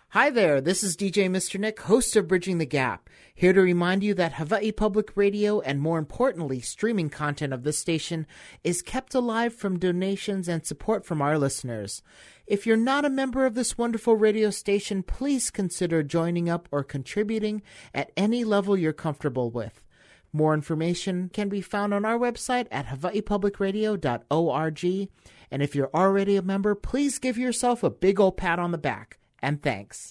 Hi there, this is DJ Mr. Nick, host of Bridging the Gap, here to remind you that Hawaii Public Radio and more importantly, streaming content of this station is kept alive from donations and support from our listeners. If you're not a member of this wonderful radio station, please consider joining up or contributing at any level you're comfortable with. More information can be found on our website at hawaiipublicradio.org, and if you're already a member, please give yourself a big old pat on the back. And thanks.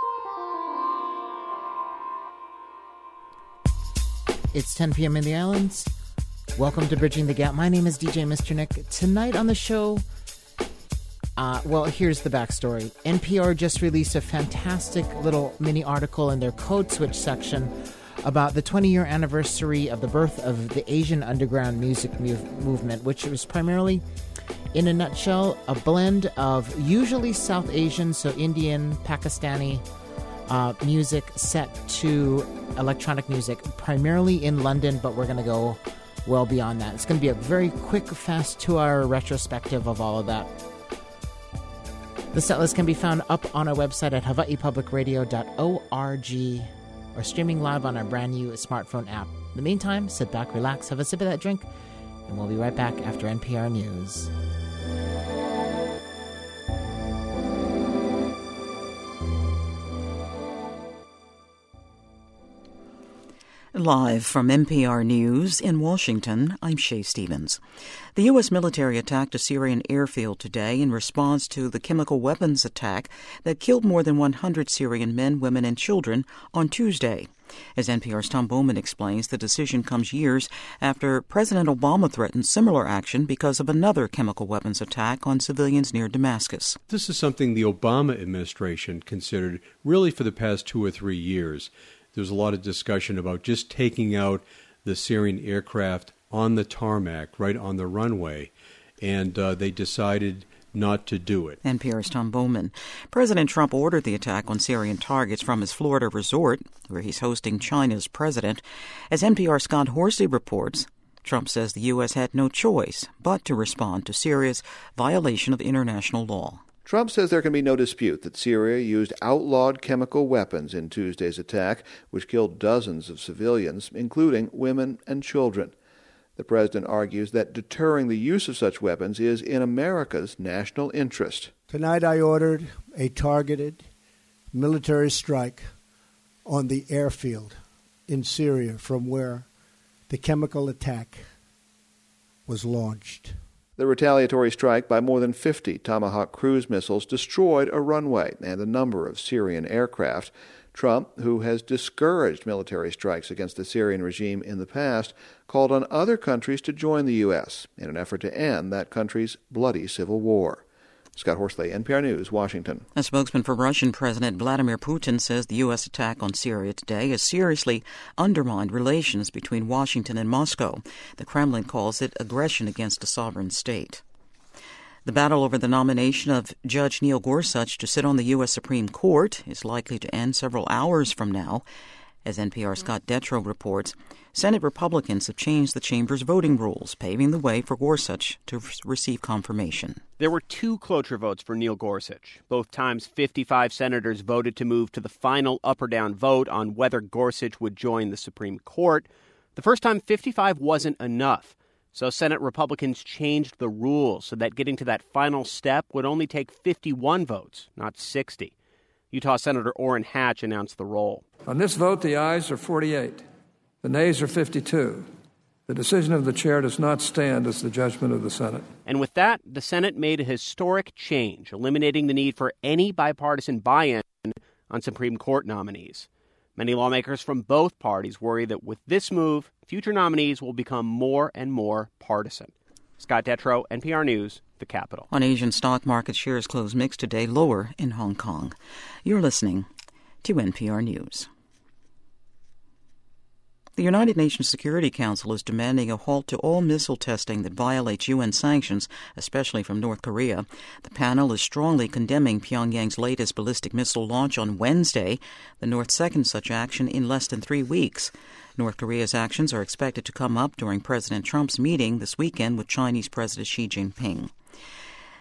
It's 10 p.m. in the islands. Welcome to Bridging the Gap. My name is DJ Mr. Nick. Tonight on the show, here's the backstory. NPR just released a fantastic little mini article in their Code Switch section about the 20-year anniversary of the birth of the Asian underground music movement, which was primarily, in a nutshell, a blend of usually South Asian, so Indian, Pakistani music set to electronic music, primarily in London, but we're going to go well beyond that. It's going to be a very quick, fast 2-hour retrospective of all of that. The setlist can be found up on our website at hawaiipublicradio.org or streaming live on our brand new smartphone app. In the meantime, sit back, relax, have a sip of that drink, and we'll be right back after NPR News. Live from NPR News in Washington, I'm Shay Stevens. The U.S. military attacked a Syrian airfield today in response to the chemical weapons attack that killed more than 100 Syrian men, women, and children on Tuesday. As NPR's Tom Bowman explains, the decision comes years after President Obama threatened similar action because of another chemical weapons attack on civilians near Damascus. This is something the Obama administration considered really for the past 2 or 3 years. There's a lot of discussion about just taking out the Syrian aircraft on the tarmac, right on the runway, and they decided not to do it. NPR's Tom Bowman. President Trump ordered the attack on Syrian targets from his Florida resort, where he's hosting China's president. As NPR's Scott Horsley reports, Trump says the U.S. had no choice but to respond to Syria's violation of international law. Trump says there can be no dispute that Syria used outlawed chemical weapons in Tuesday's attack, which killed dozens of civilians, including women and children. The president argues that deterring the use of such weapons is in America's national interest. Tonight I ordered a targeted military strike on the airfield in Syria from where the chemical attack was launched. The retaliatory strike by more than 50 Tomahawk cruise missiles destroyed a runway and a number of Syrian aircraft. Trump, who has discouraged military strikes against the Syrian regime in the past, called on other countries to join the U.S. in an effort to end that country's bloody civil war. Scott Horsley, NPR News, Washington. A spokesman for Russian President Vladimir Putin says the U.S. attack on Syria today has seriously undermined relations between Washington and Moscow. The Kremlin calls it aggression against a sovereign state. The battle over the nomination of Judge Neil Gorsuch to sit on the U.S. Supreme Court is likely to end several hours from now. As NPR's Scott Detrow reports, Senate Republicans have changed the chamber's voting rules, paving the way for Gorsuch to receive confirmation. There were 2 cloture votes for Neil Gorsuch. Both times, 55 senators voted to move to the final up or down vote on whether Gorsuch would join the Supreme Court. The first time, 55 wasn't enough. So Senate Republicans changed the rules so that getting to that final step would only take 51 votes, not 60. Utah Senator Orrin Hatch announced the roll. On this vote, the ayes are 48. The nays are 52. The decision of the chair does not stand as the judgment of the Senate. And with that, the Senate made a historic change, eliminating the need for any bipartisan buy-in on Supreme Court nominees. Many lawmakers from both parties worry that with this move, future nominees will become more and more partisan. Scott Detrow, NPR News, the Capitol. On Asian stock market, shares closed mixed today, lower in Hong Kong. You're listening to NPR News. The United Nations Security Council is demanding a halt to all missile testing that violates UN sanctions, especially from North Korea. The panel is strongly condemning Pyongyang's latest ballistic missile launch on Wednesday, the North's second such action in less than 3 weeks. North Korea's actions are expected to come up during President Trump's meeting this weekend with Chinese President Xi Jinping.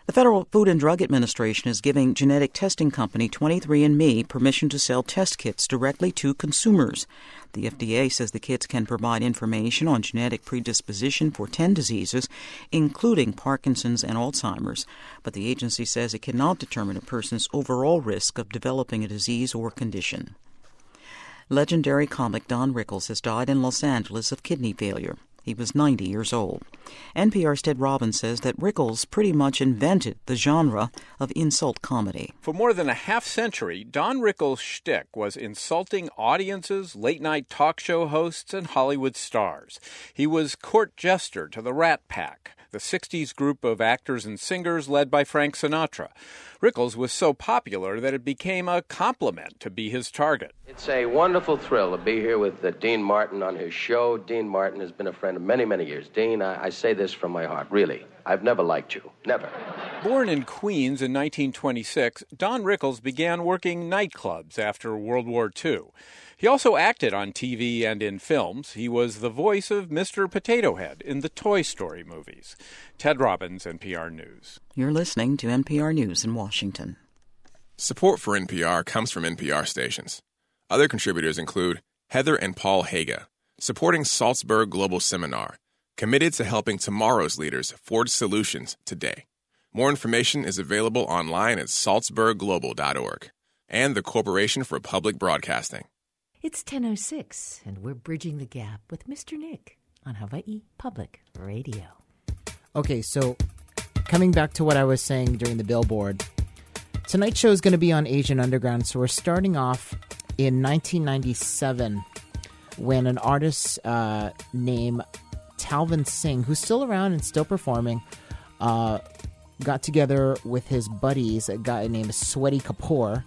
The Federal Food and Drug Administration is giving genetic testing company 23andMe permission to sell test kits directly to consumers. The FDA says the kits can provide information on genetic predisposition for 10 diseases, including Parkinson's and Alzheimer's, but the agency says it cannot determine a person's overall risk of developing a disease or condition. Legendary comic Don Rickles has died in Los Angeles of kidney failure. He was 90 years old. NPR's Ted Robbins says that Rickles pretty much invented the genre of insult comedy. For more than a half-century, Don Rickles' shtick was insulting audiences, late-night talk show hosts, and Hollywood stars. He was court jester to the Rat Pack, the 60s group of actors and singers led by Frank Sinatra. Rickles was so popular that it became a compliment to be his target. It's a wonderful thrill to be here with Dean Martin on his show. Dean Martin has been a friend of many, many years. Dean, I say this from my heart, really. I've never liked you. Never. Born in Queens in 1926, Don Rickles began working nightclubs after World War II. He also acted on TV and in films. He was the voice of Mr. Potato Head in the Toy Story movies. Ted Robbins, NPR News. You're listening to NPR News in Washington. Support for NPR comes from NPR stations. Other contributors include Heather and Paul Haga, supporting Salzburg Global Seminar, committed to helping tomorrow's leaders forge solutions today. More information is available online at salzburgglobal.org and the Corporation for Public Broadcasting. It's 10:06, and we're bridging the gap with Mr. Nick on Hawaii Public Radio. Okay, so coming back to what I was saying during the billboard, tonight's show is going to be on Asian Underground. So we're starting off in 1997 when an artist named Talvin Singh, who's still around and still performing, got together with his buddies, a guy named Sweetie Kapoor,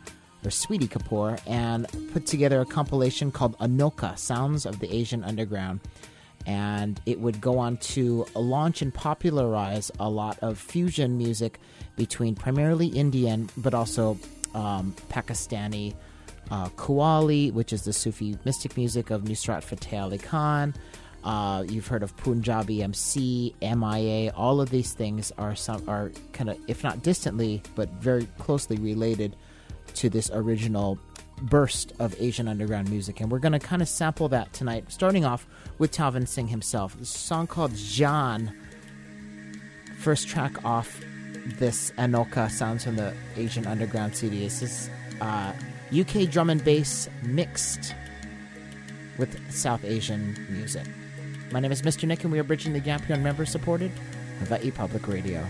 and put together a compilation called Anoka, Sounds of the Asian Underground. And it would go on to launch and popularize a lot of fusion music between primarily Indian, but also Pakistani Qawwali, which is the Sufi mystic music of Nusrat Fateh Ali Khan. You've heard of Punjabi MC, MIA. All of these things are kind of, if not distantly, but very closely related to this original burst of Asian underground music. And we're going to kind of sample that tonight, starting off with Talvin Singh himself. This song called Jaan, first track off this Anoka, Sounds from the Asian Underground CD. This is UK drum and bass mixed with South Asian music. My name is Mr. Nick, and we are bridging the gap here on member-supported Hawaii Public Radio.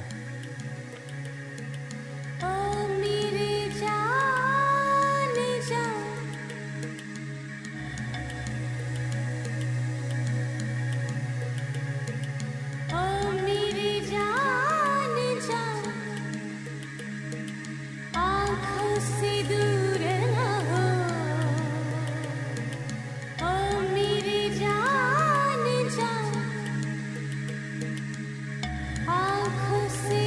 See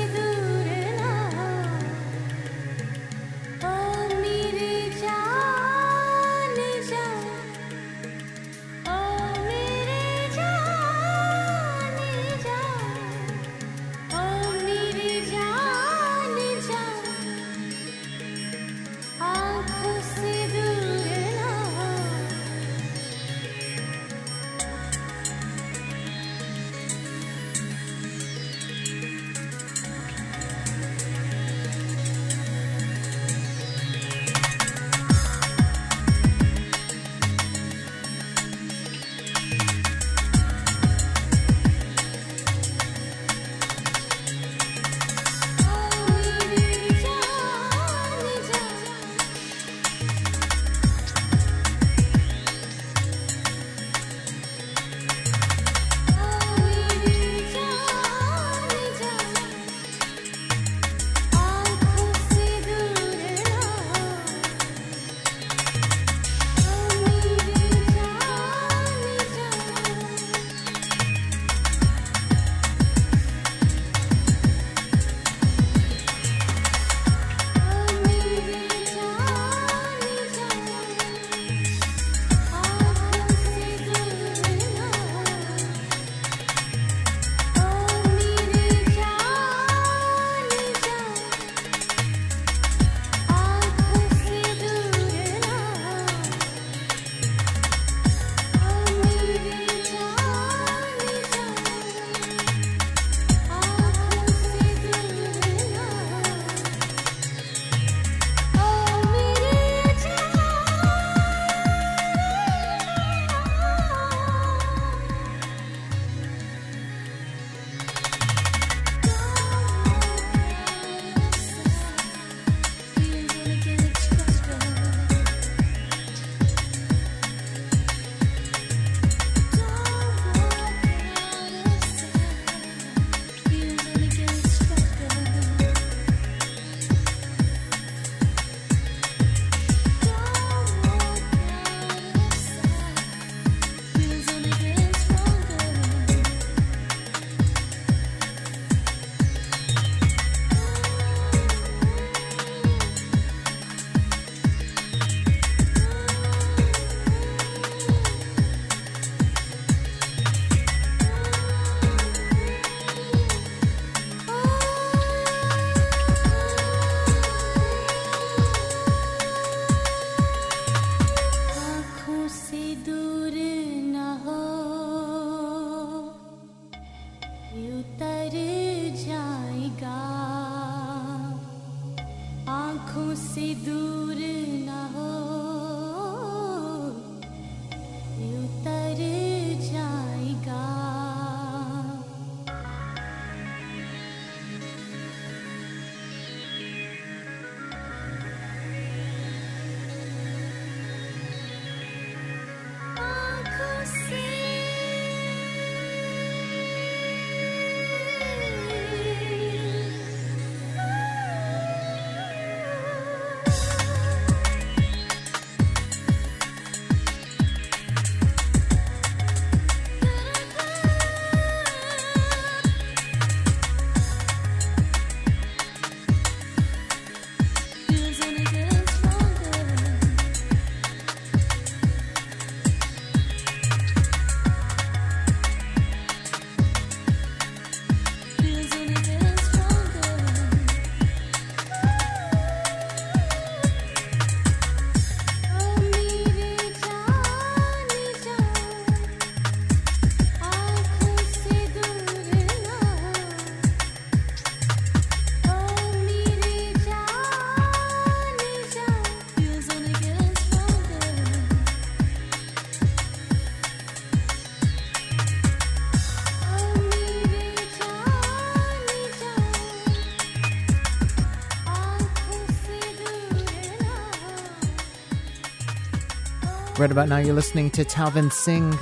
Right about now, you're listening to Talvin Singh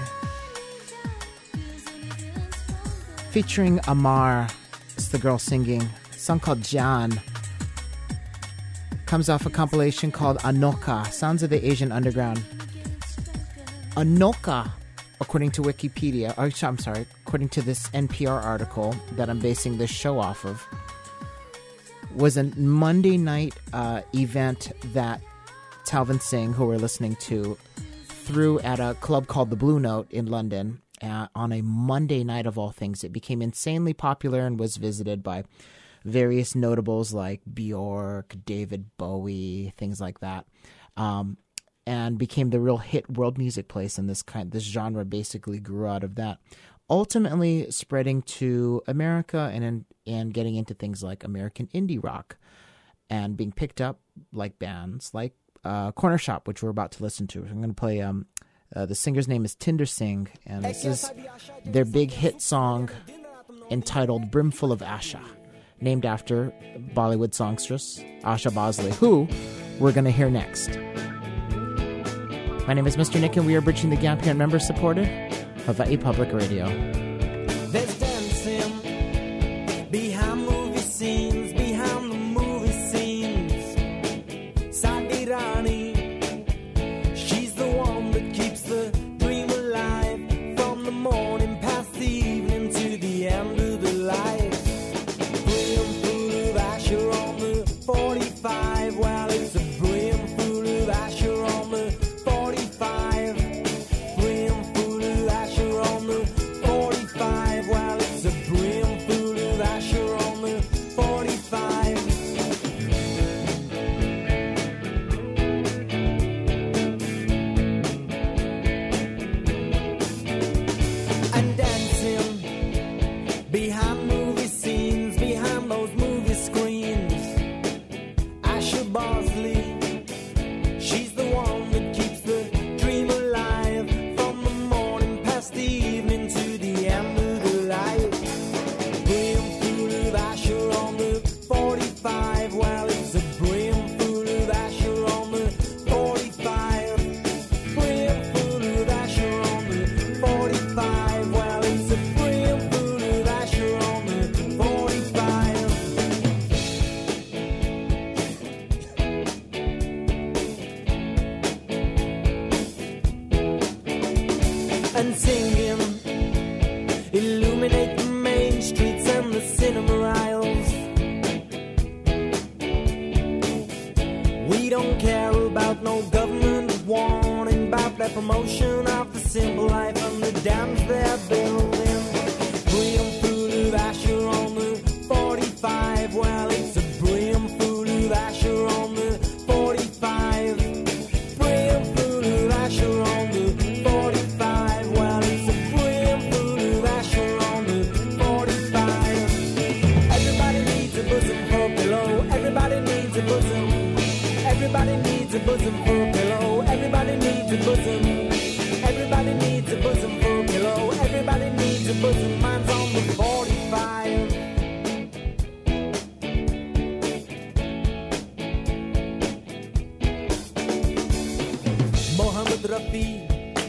featuring Amar. It's the girl singing. A song called Jan. Comes off a compilation called Anoka, Sounds of the Asian Underground. Anoka, according to Wikipedia, according to this NPR article that I'm basing this show off of, was a Monday night event that Talvin Singh, who we're listening to, threw at a club called the Blue Note in London on a Monday night of all things. It became insanely popular and was visited by various notables like Bjork, David Bowie, things like that, and became the real hit world music place. And this genre basically grew out of that, ultimately spreading to America and getting into things like American indie rock and being picked up like bands like Corner Shop, which we're about to listen to. I'm going to play, the singer's name is Tinder Singh, and this is their big hit song entitled Brimful of Asha, named after Bollywood songstress Asha Bhosle, who we're going to hear next. My name is Mr. Nick, and we are bridging the gap here, member-supported Hawaii Public Radio. There's dancing behind movie scenes, behind the movie scenes. Sadi Rani, she's the one that keeps the dream alive from the morning past the evening to the end of the life. Brimful of Asher on the 45, well, it's a brimful of Asher on the 45. Brimful of Asher on the 45, well, it's a brimful of Asher on the 45. And dancing behind movie scenes, behind those movie screens. Asha Bhosle, she's the one that keeps the dream alive from the morning past the evening to the end of the life. Brimful of Asher on the 45, well, it's a brimful of Asher on the 45. Brimful of Asher on the 45, well, it's a brimful of Asher on the 45. And singing, illuminate the main streets and the cinema aisles. We don't care about no government warning about their promotion of the simple life and the dams they're building. Brimful of Asher on the 45, well, it's a brimful of Asher on the 45. Brimful of Asher on the 45, well, it's a brimful of Asher on the 45. Everybody needs a bosom for a pillow. Everybody needs a bosom. Everybody needs a bosom for a pillow. Everybody needs a bosom. Everybody needs a bosom for a pillow. Everybody needs a bosom. Mine's on the 45. Mohammed Rafi,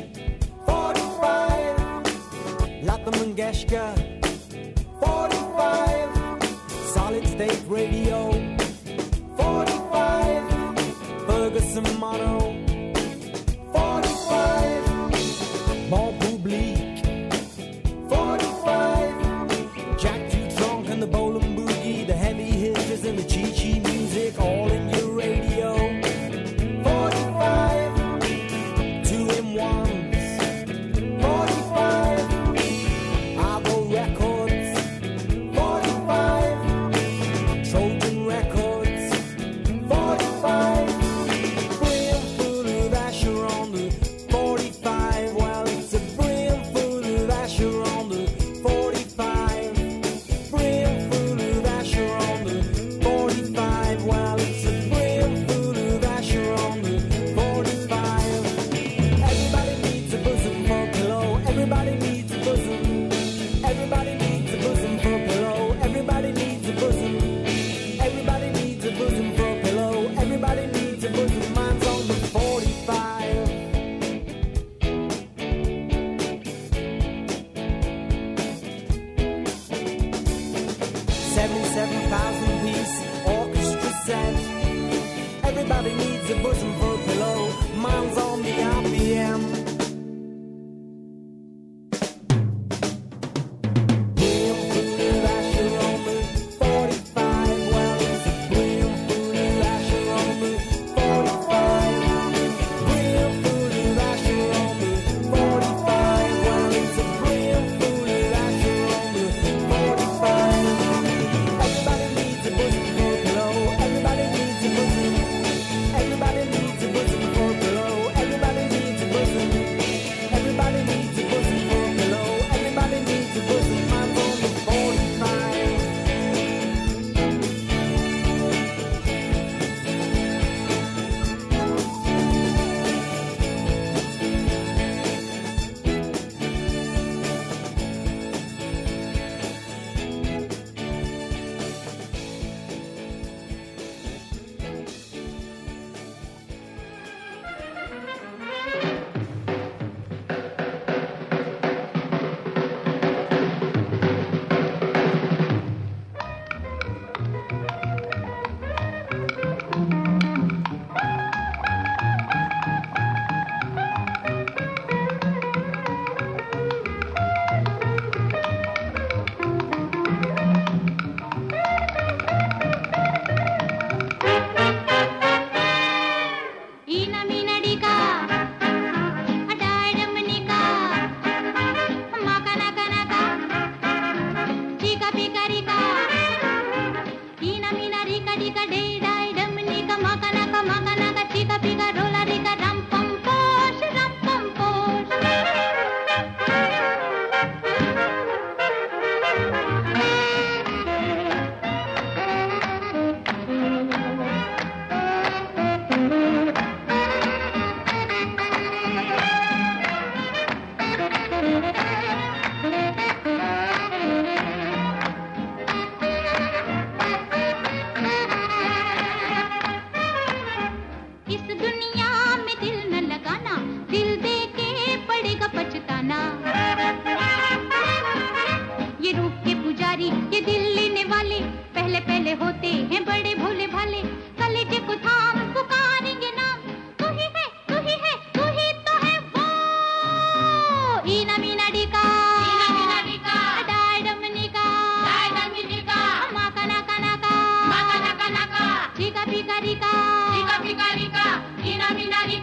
45. Lata Mangeshkar, 45. Solid State Radio, 45. Ferguson Mono, 45. Bon Public, 45. Jack Two Trunk and the Bowling Boogie, the heavy hitters and the Chi-Chi music, all in your radio, 45. 2-in-1s, 45. Argo Records, 45. Troll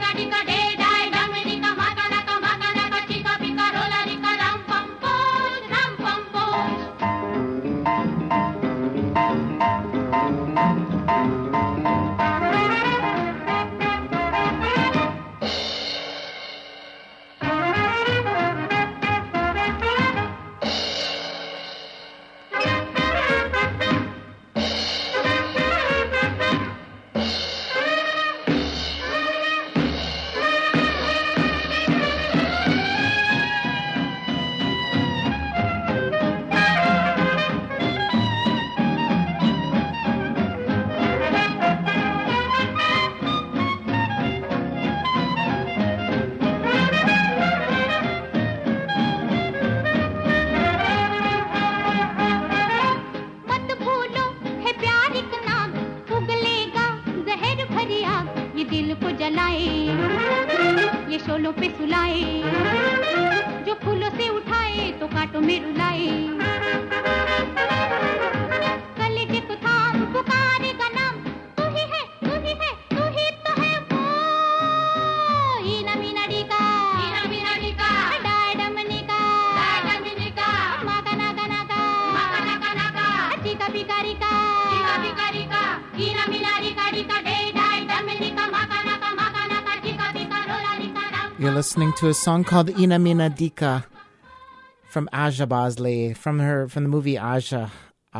You're listening to a song called Ina Mina Dika from Aja Bosley from the movie Aja.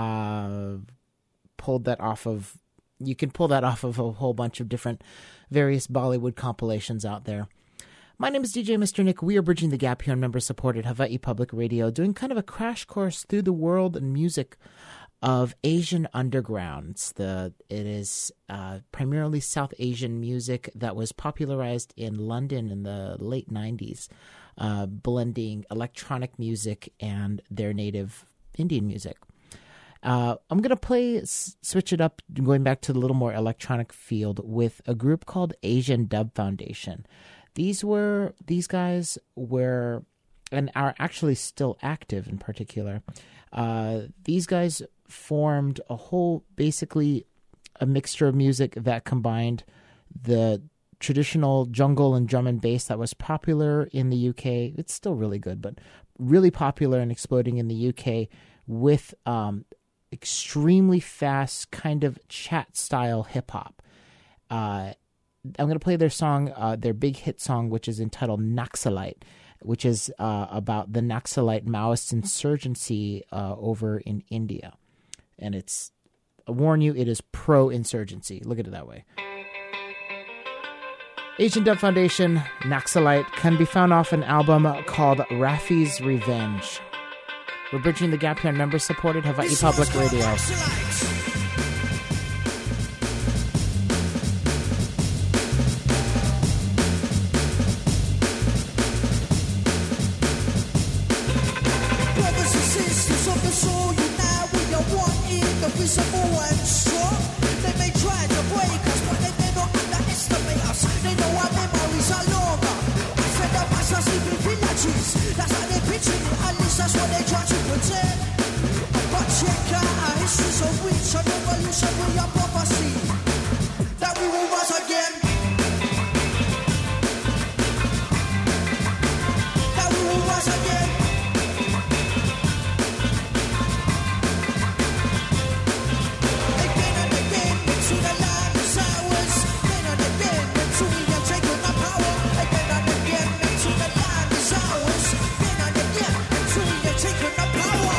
Pulled that off of. You can pull that off of a whole bunch of different various Bollywood compilations out there. My name is DJ Mr. Nick. We are bridging the gap here on member-supported Hawaii Public Radio, doing kind of a crash course through the world and music of Asian undergrounds. It is primarily South Asian music that was popularized in London in the late 90s, blending electronic music and their native Indian music. I'm going to switch it up, going back to the little more electronic field with a group called Asian Dub Foundation. These guys were, and are actually still active in particular. These guys formed basically a mixture of music that combined the traditional jungle and drum and bass that was popular in the UK. It's still really good, but really popular and exploding in the UK with extremely fast kind of chat style hip hop. I'm going to play their song, their big hit song, which is entitled Naxalite, which is about the Naxalite Maoist insurgency over in India. And I warn you, it is pro-insurgency. Look at it that way. Asian Dub Foundation, Naxalite, can be found off an album called Rafi's Revenge. We're bridging the gap here on member-supported Hawaii Public Radio. That's what they try to pretend. But check out our history so rich, a revolution with your prophecy that we will rise again. That we will rise again. Again and again, into the land is ours. Again and again, until we have taken our power. Again and again, into the land is ours. Again and again. Taking the power.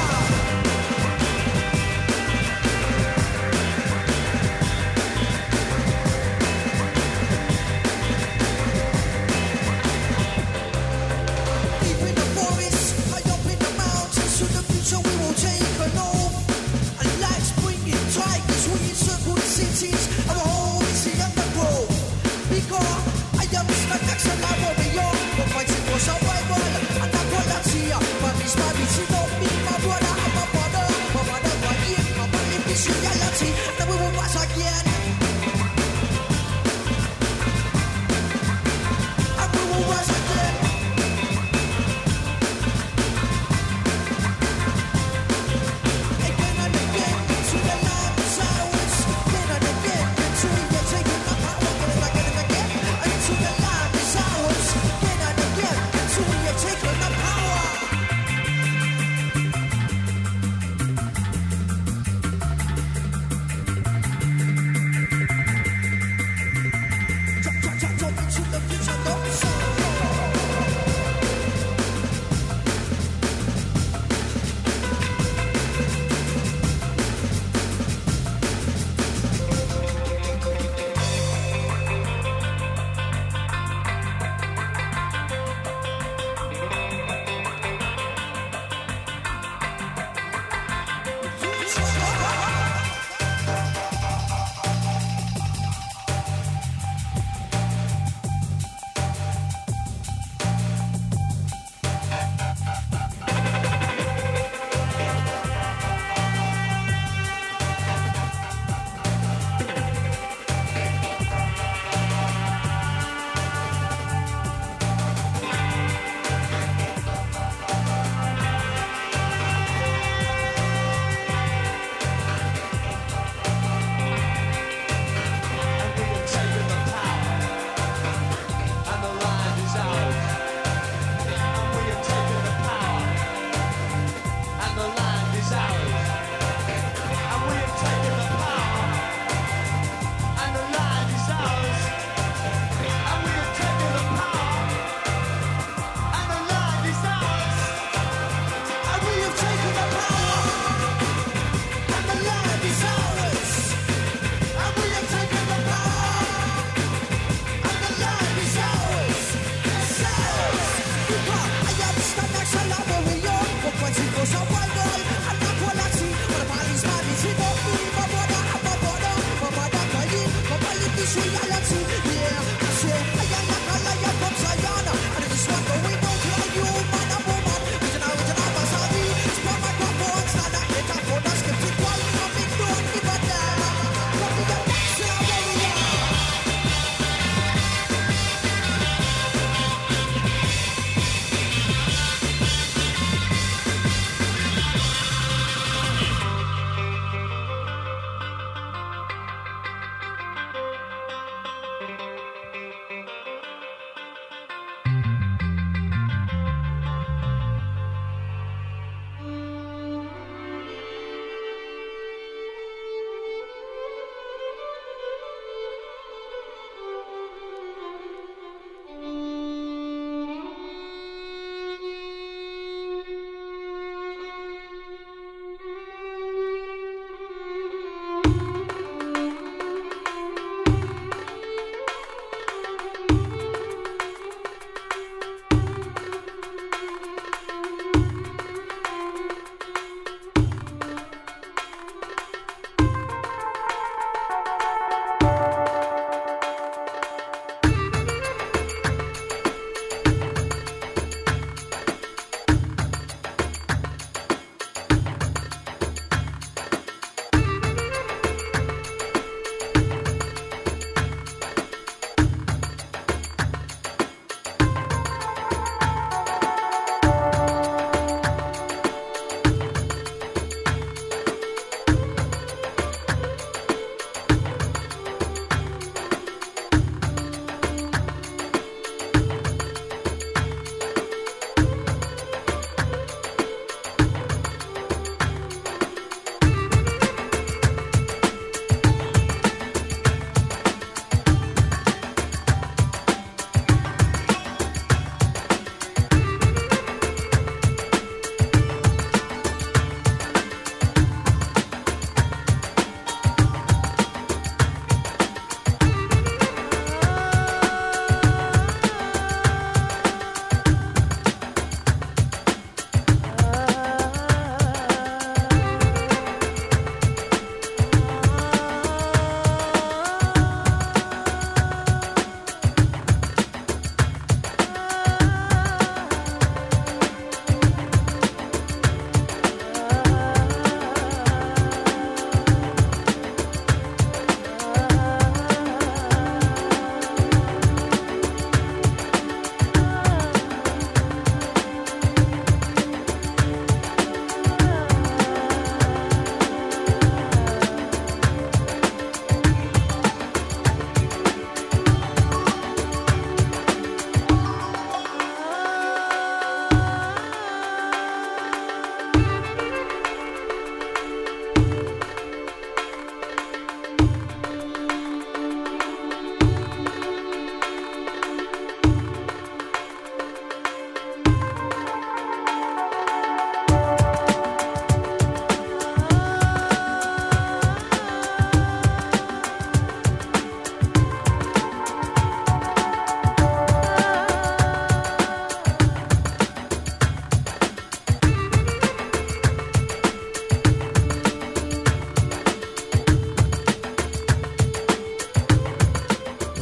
Deep in the forest, high up in the mountains, to the future we will take an oath. And lights bringing tigers, we encircle the cities, our home is the undergrowth. Because I am Mr. Jackson, I warrior, for fighting for survival and equality. Mommy's mommy, she don't mean my brother, I'm a brother. My mother, my year, my money, this reality. Then we will rise again. And we will rise again. Again and again, to the land is ours. Again and again, until we get taken the power. Again and again, until the land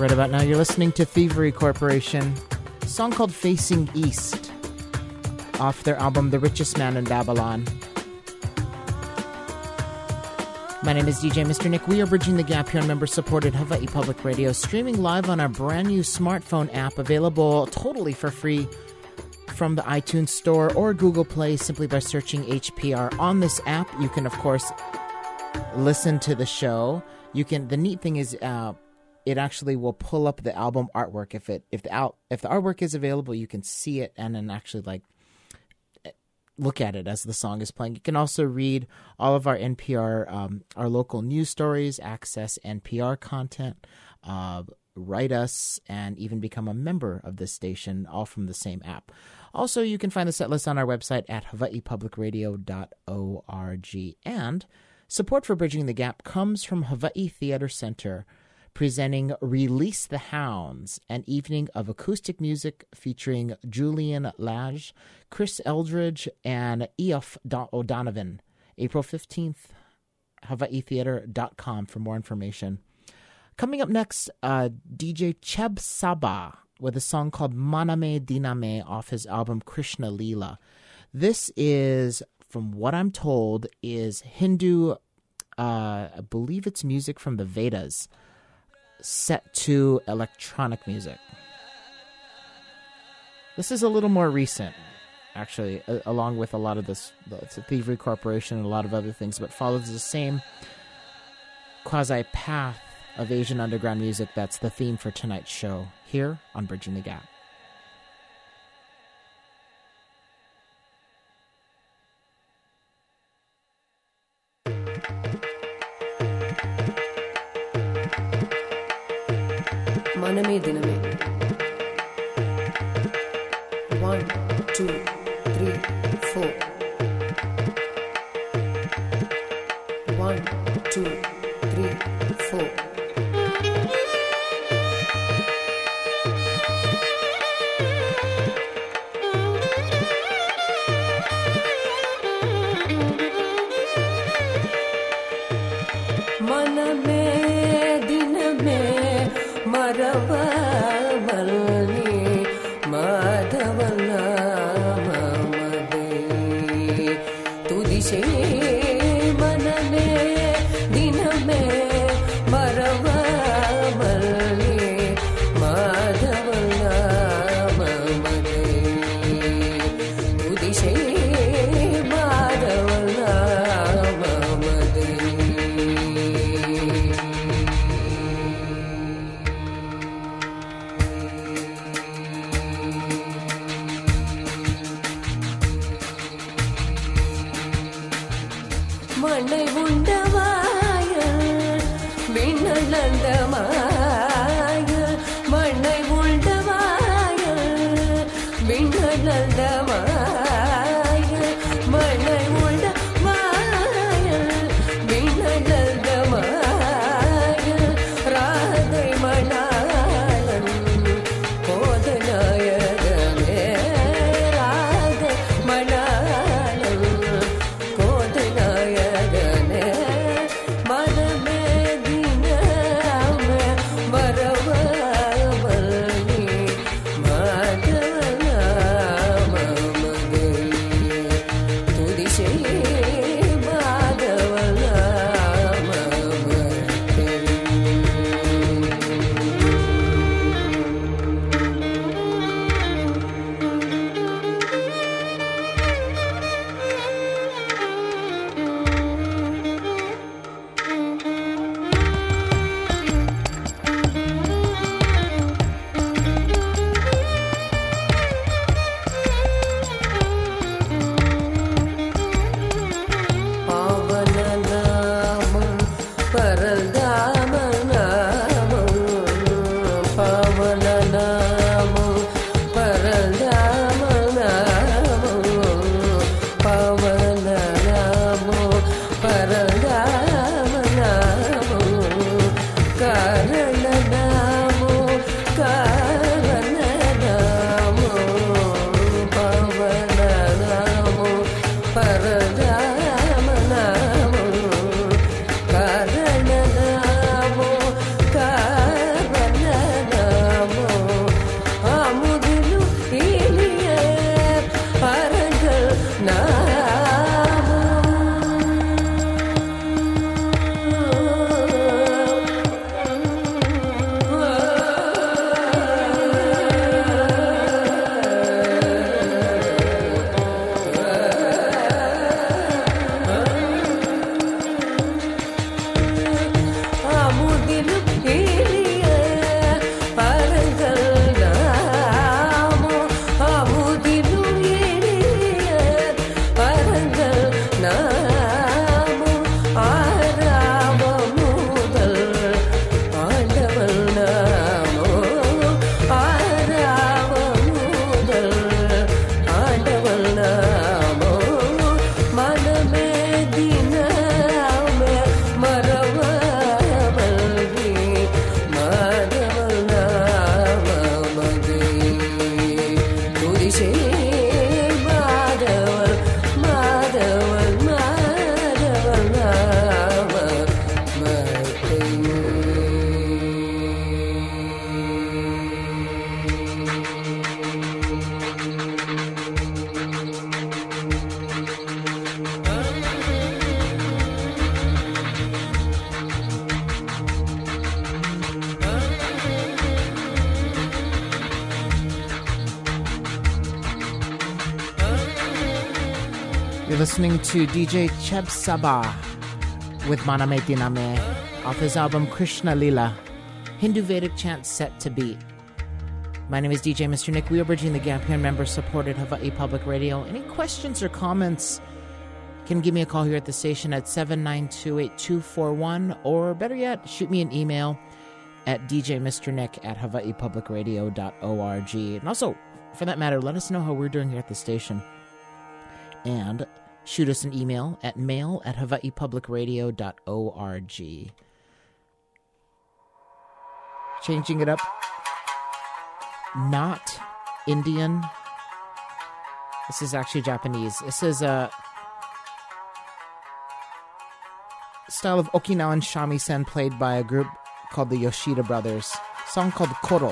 Right about now, you're listening to Thievery Corporation, a song called Facing East, off their album The Richest Man in Babylon. My name is DJ Mr. Nick. We are bridging the gap here on member-supported Hawaii Public Radio, streaming live on our brand-new smartphone app, available totally for free from the iTunes Store or Google Play simply by searching HPR. On this app, you can, of course, listen to the show. You can. The neat thing is, it actually will pull up the album artwork. If the artwork is available, you can see it and then actually look at it as the song is playing. You can also read all of our NPR, our local news stories, access NPR content, write us, and even become a member of this station, all from the same app. Also, you can find the set list on our website at hawaiipublicradio.org. And support for Bridging the Gap comes from Hawaii Theater Center, presenting Release the Hounds, an evening of acoustic music featuring Julian Lage, Chris Eldridge, and Eof O'Donovan. April 15th, hawaiitheater.com for more information. Coming up next, DJ Cheb Saba with a song called Maname Diname off his album Krishna Leela. This is, from what I'm told, is Hindu, I believe it's music from the Vedas, set to electronic music. This is a little more recent, actually, along with a lot of this, it's a Thievery Corporation and a lot of other things, but follows the same quasi-path of Asian underground music that's the theme for tonight's show here on Bridging the Gap. Maname Diname. 1, 2, 3, 4. 1, 2, 3, 4. Mama You're listening to DJ Cheb Sabah with Maname Diname off his album Krishna Lila, Hindu Vedic chants set to beat. My name is DJ Mr. Nick. We are bridging the gap here, member-supported Hawaii Public Radio. Any questions or comments, can give me a call here at the station at 792-8241, or better yet, shoot me an email at djmrnick@hawaiipublicradio.org. And also, for that matter, let us know how we're doing here at the station. And shoot us an email at mail@hawaiipublicradio.org. Changing it up. Not Indian. This is actually Japanese. This is a style of Okinawan shamisen played by a group called the Yoshida Brothers. A song called Koro.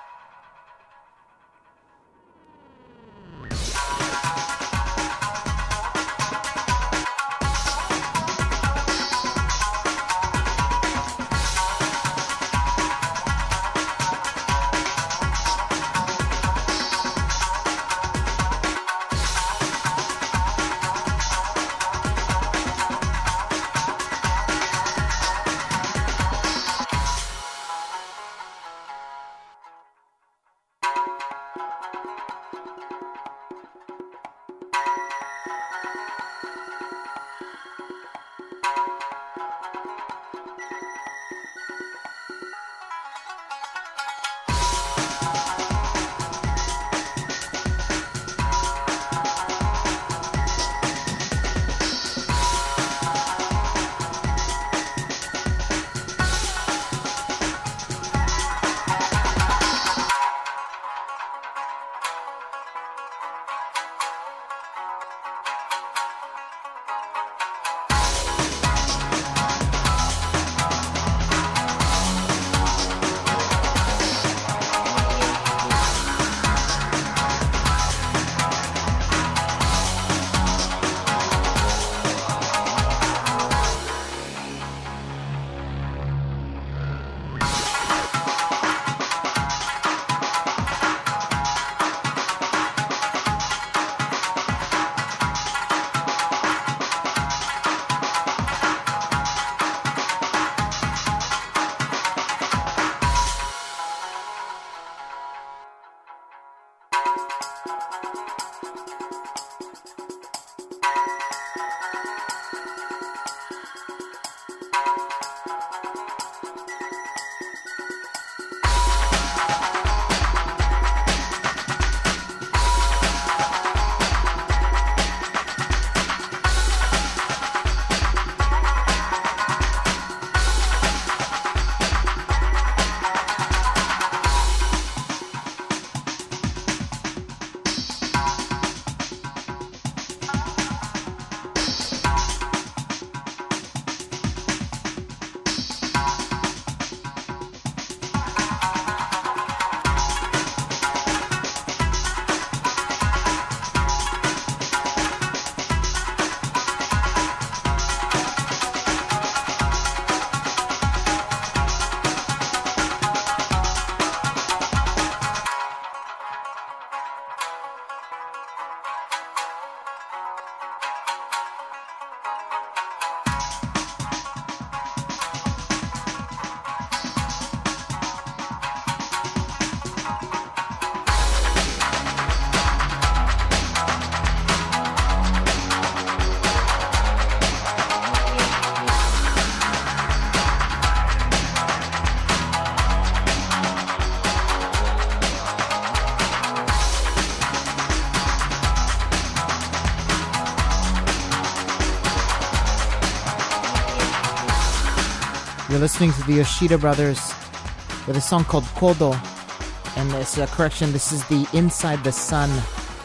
You're listening to the Yoshida Brothers with a song called Kodo. And this correction, this is the Inside the Sun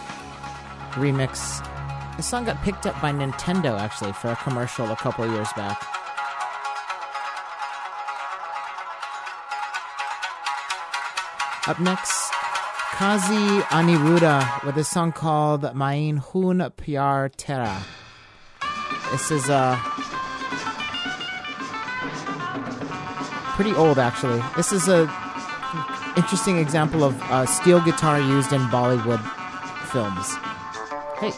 remix. The song got picked up by Nintendo, actually, for a commercial a couple of years back. Up next, Kazi Aniruddha with a song called Main Hun Pyar Tera. This is pretty old, actually. This is a interesting example of steel guitar used in Bollywood films. Hey.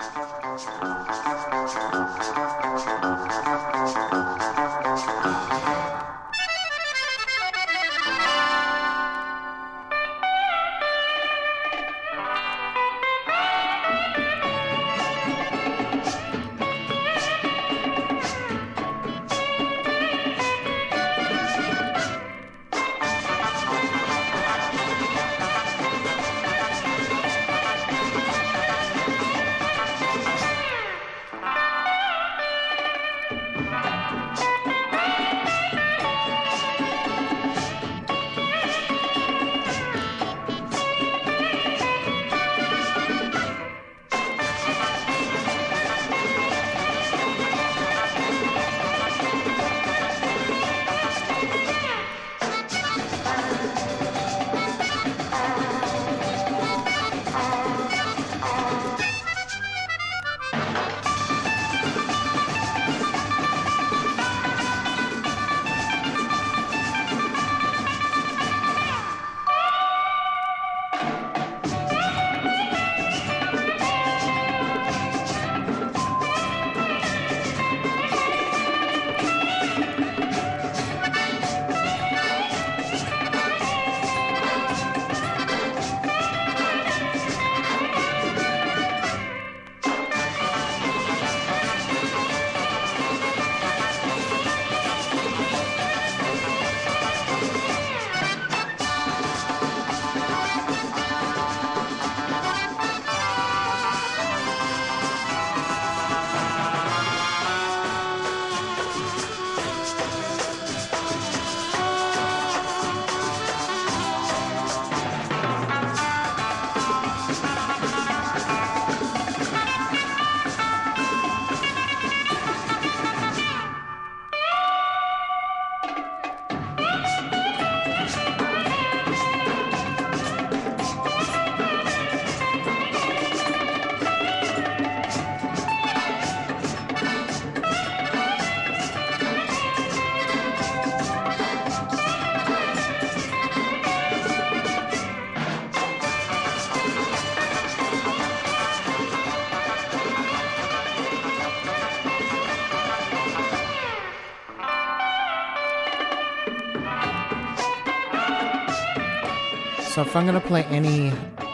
So if I'm going to play any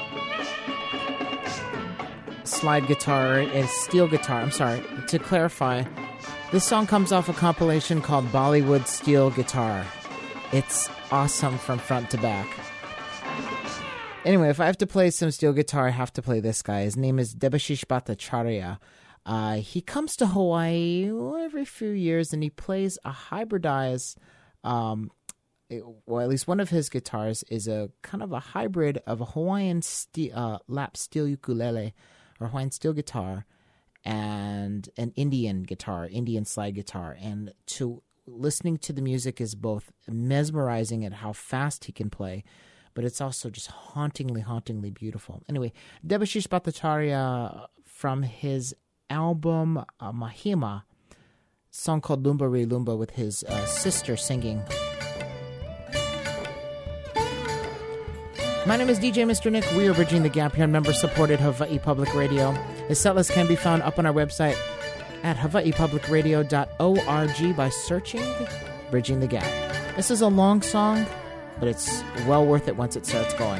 slide guitar and steel guitar, I'm sorry, to clarify, this song comes off a compilation called Bollywood Steel Guitar. It's awesome from front to back. Anyway, if I have to play some steel guitar, I have to play this guy. His name is Debashish Bhattacharya. He comes to Hawaii every few years, and he plays a hybridized, well, at least one of his guitars is a kind of a hybrid of a Hawaiian lap steel ukulele, or Hawaiian steel guitar, and an Indian guitar, Indian slide guitar. And listening to the music is both mesmerizing at how fast he can play, but it's also just hauntingly, hauntingly beautiful. Anyway, Debashish Bhattacharya from his album Mahima, song called Lumba Re Lumba with his sister singing. My name is DJ Mr. Nick. We are bridging the gap here on member-supported Hawaii Public Radio. The setlist can be found up on our website at hawaiipublicradio.org by searching Bridging the Gap. This is a long song, but it's well worth it once it starts going.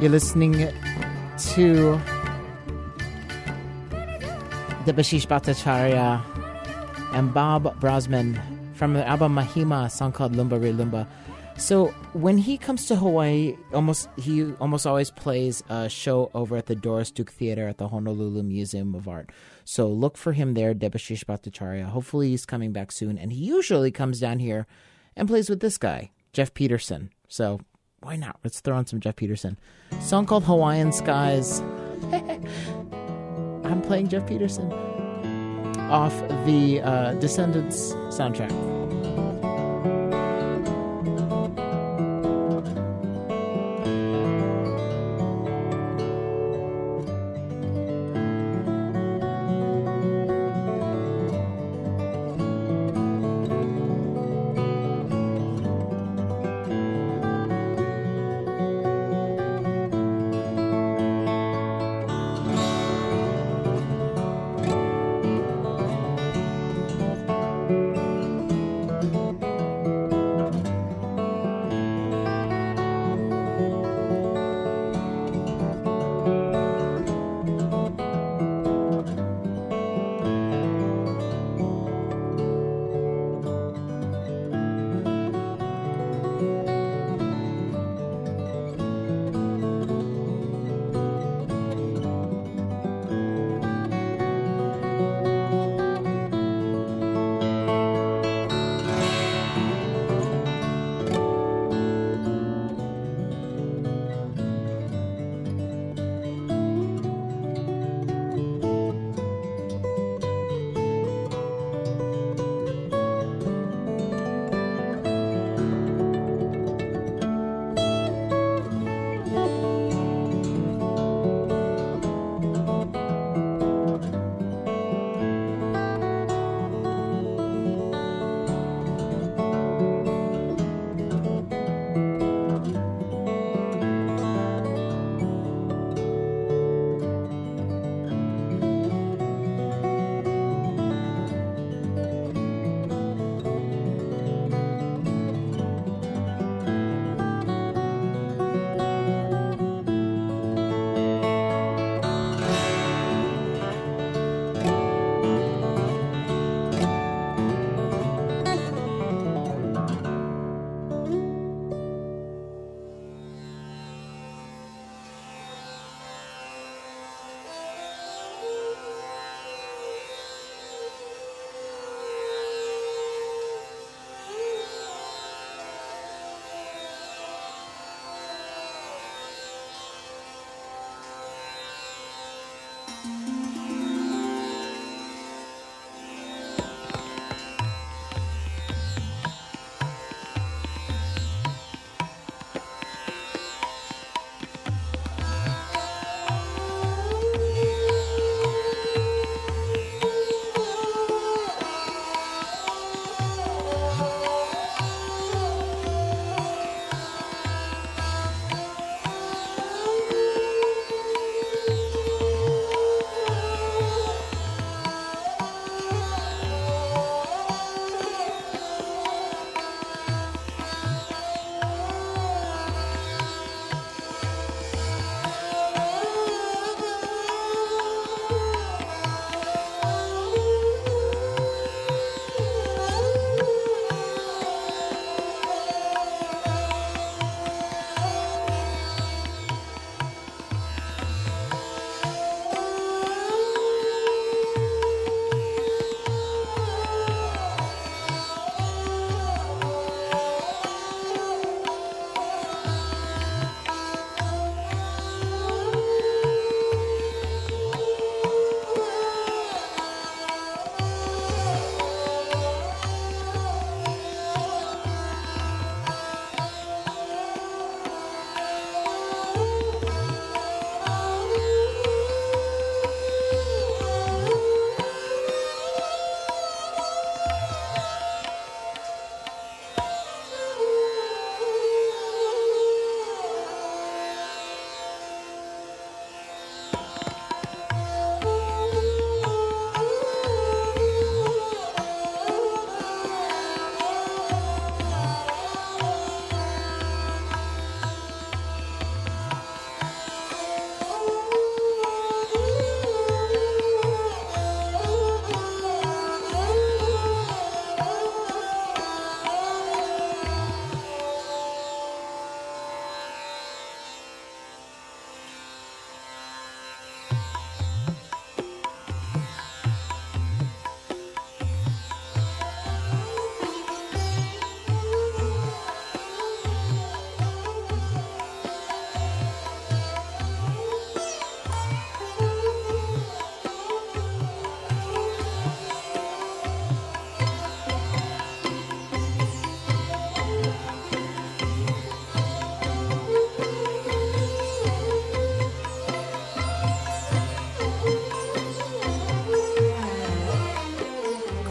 You're listening to Debashish Bhattacharya and Bob Brosman from the album Mahima, a song called Lumba Re Lumba. So when he comes to Hawaii, he almost always plays a show over at the Doris Duke Theater at the Honolulu Museum of Art. So look for him there, Debashish Bhattacharya. Hopefully he's coming back soon. And he usually comes down here and plays with this guy, Jeff Peterson. So why not? Let's throw on some Jeff Peterson. Song called Hawaiian Skies. I'm playing Jeff Peterson off the Descendants soundtrack.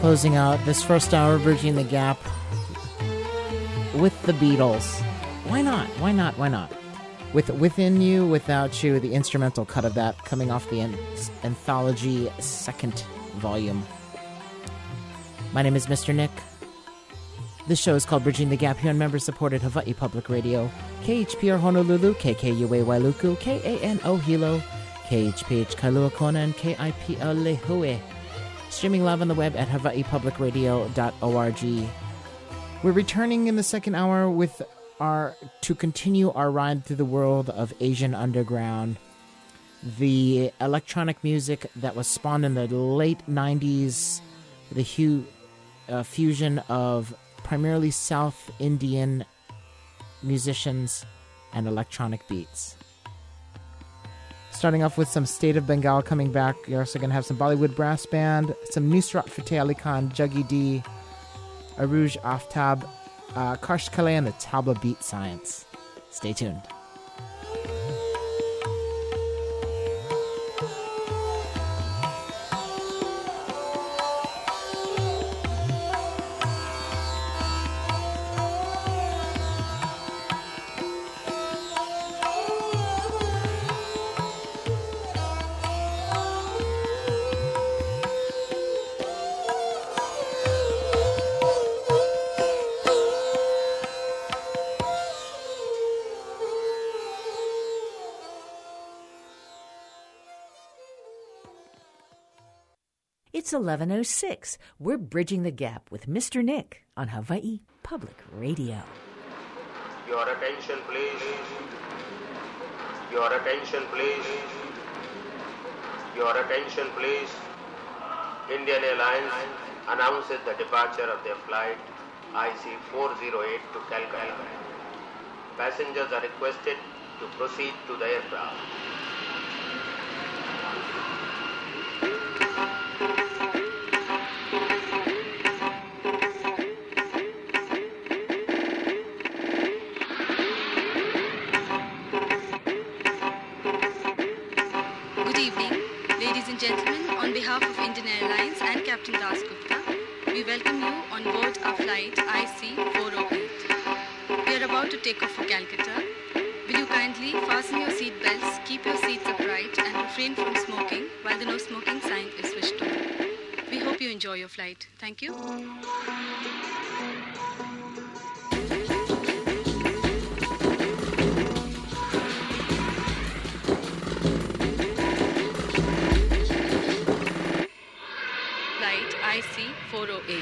Closing out this first hour, bridging the gap with the Beatles. Why not? Why not? Why not? With Within You, Without You, the instrumental cut of that coming off the anthology second volume. My name is Mr. Nick. This show is called Bridging the Gap here on member-supported Hawaii Public Radio, KHPR Honolulu, KKUA Wailuku, KANO Hilo, KHPH Kailua Kona, and KIPL Lehue. Streaming live on the web at hawaiipublicradio.org. We're returning in the second hour to continue our ride through the world of Asian underground, the electronic music that was spawned in the late 90s, the fusion of primarily South Indian musicians and electronic beats. Starting off with some State of Bengal coming back. You're also going to have some Bollywood brass band, some Nusrat Fateh Ali Khan, Juggy D, Aruj Aftab, Karsh Kale, and the Tabla Beat Science. Stay tuned. It's 11:06. We're bridging the gap with Mr. Nick on Hawaii Public Radio. Your attention, please. Your attention, please. Your attention, please. Indian Airlines announces the departure of their flight IC-408 to Calcutta. Passengers are requested to proceed to the aircraft. Captain Dasgupta, we welcome you on board our flight IC-408. We are about to take off for Calcutta. Will you kindly fasten your seat belts, keep your seats upright, and refrain from smoking while the no smoking sign is switched on. We hope you enjoy your flight. Thank you. IC-408.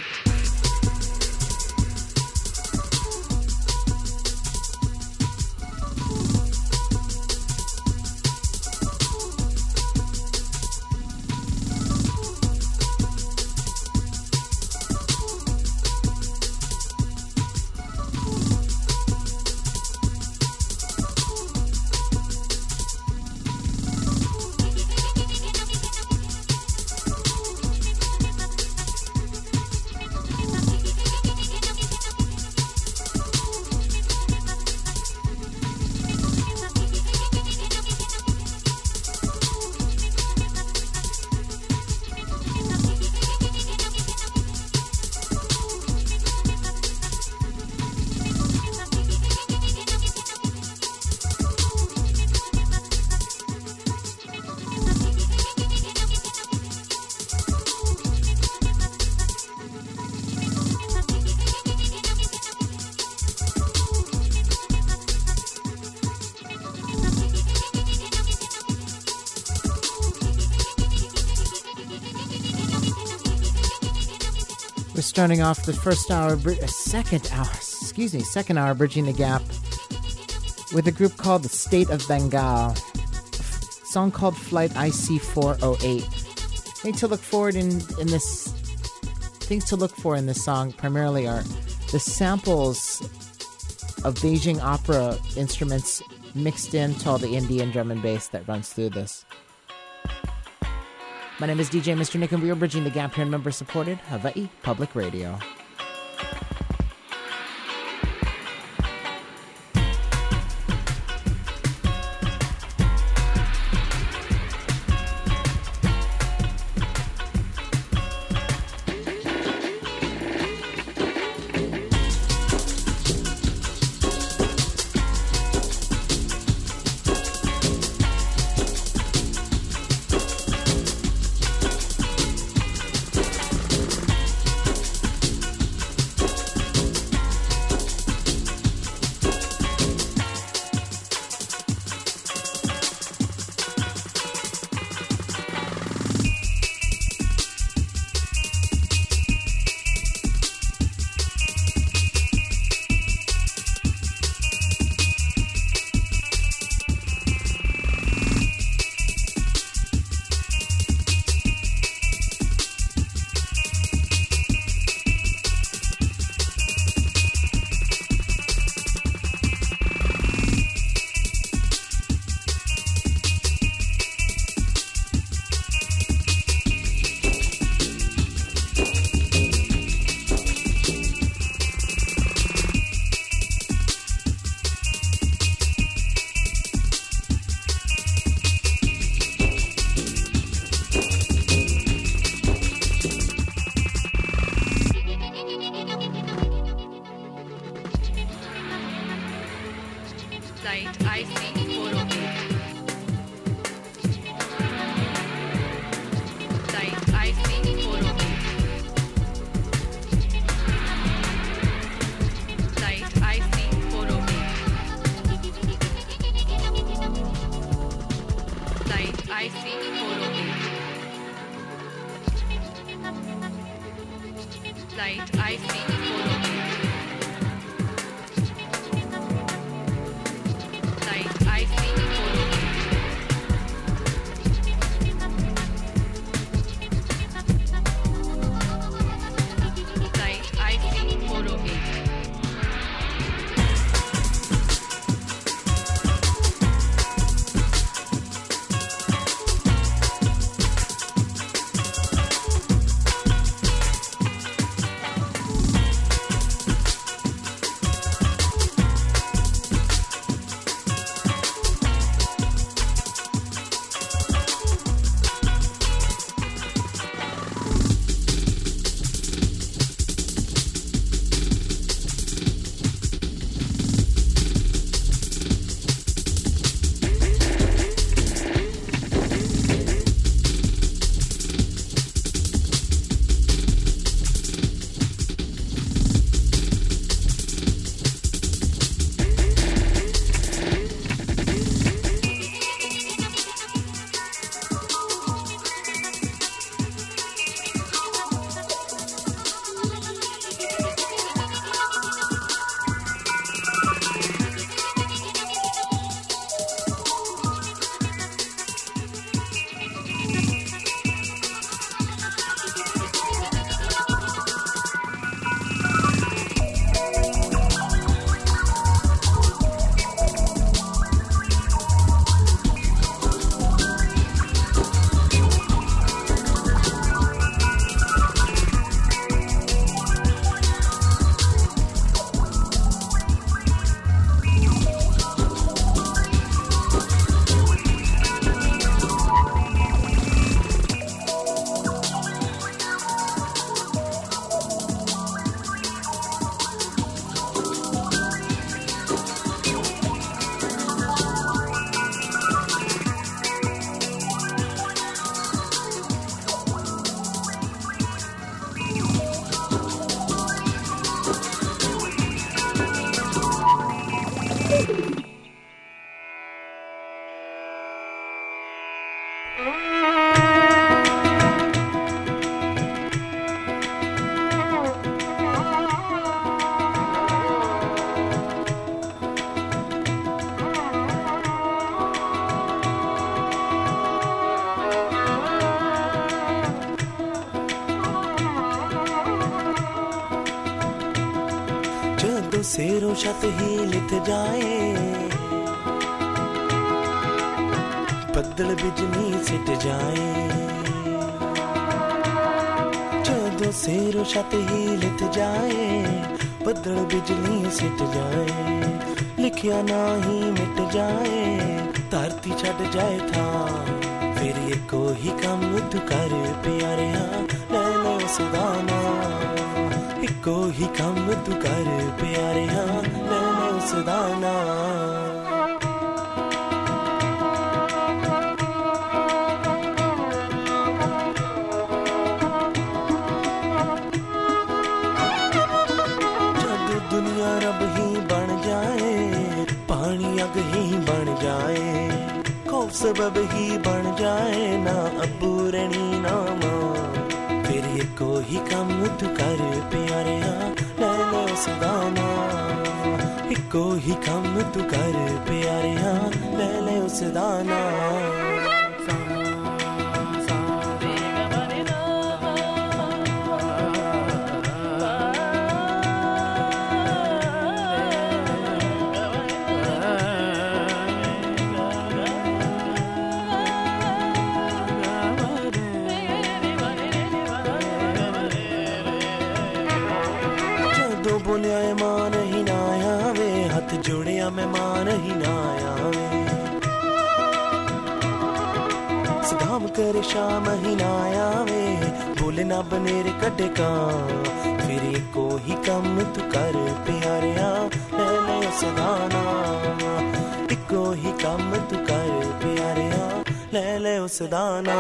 Starting off the second hour, bridging the gap with a group called the State of Bengal. A song called Flight IC-408. Things to look for in this song primarily are the samples of Beijing opera instruments mixed into all the Indian drum and bass that runs through this. My name is DJ Mr. Nick, and we are bridging the gap here in member-supported Hawaii Public Radio. 408. Flight IC-408. Flight IC-408. Flight IC-408. सेरों छत ही लिथ जाए बदल बिजली seat जाए ਜਦੋਂ सेरों छत ही लिथ जाए बदल बिजली सिट जाए लिखिया ना ही मिट जाए धरती छड़ जाए था फिर एको ही काम तू कर प्यारिया ले लो सदाना एको ही काम तू कर प्यारिया ले लो सदाना जब दुनिया रब ही बन जाए पानी अग ही बन जाए खौफ सबब ही बन जाए ना अबू रणी ना मां फिर एको ही काम तू कर प्यारिया ले लो सदाना एको ही काम तू कर प्यारिया ले लो सदाना बोलिया मान ही ना आवे हाथ जोड़िया मैं मान ही ना आवे सदाम करे शाम ही ना आवे बोले ना बनेर कटे का फिर एको ही कम तू कर प्यारिया ले ले सदाना एको ही कम तू कर प्यारिया ले ले सदाना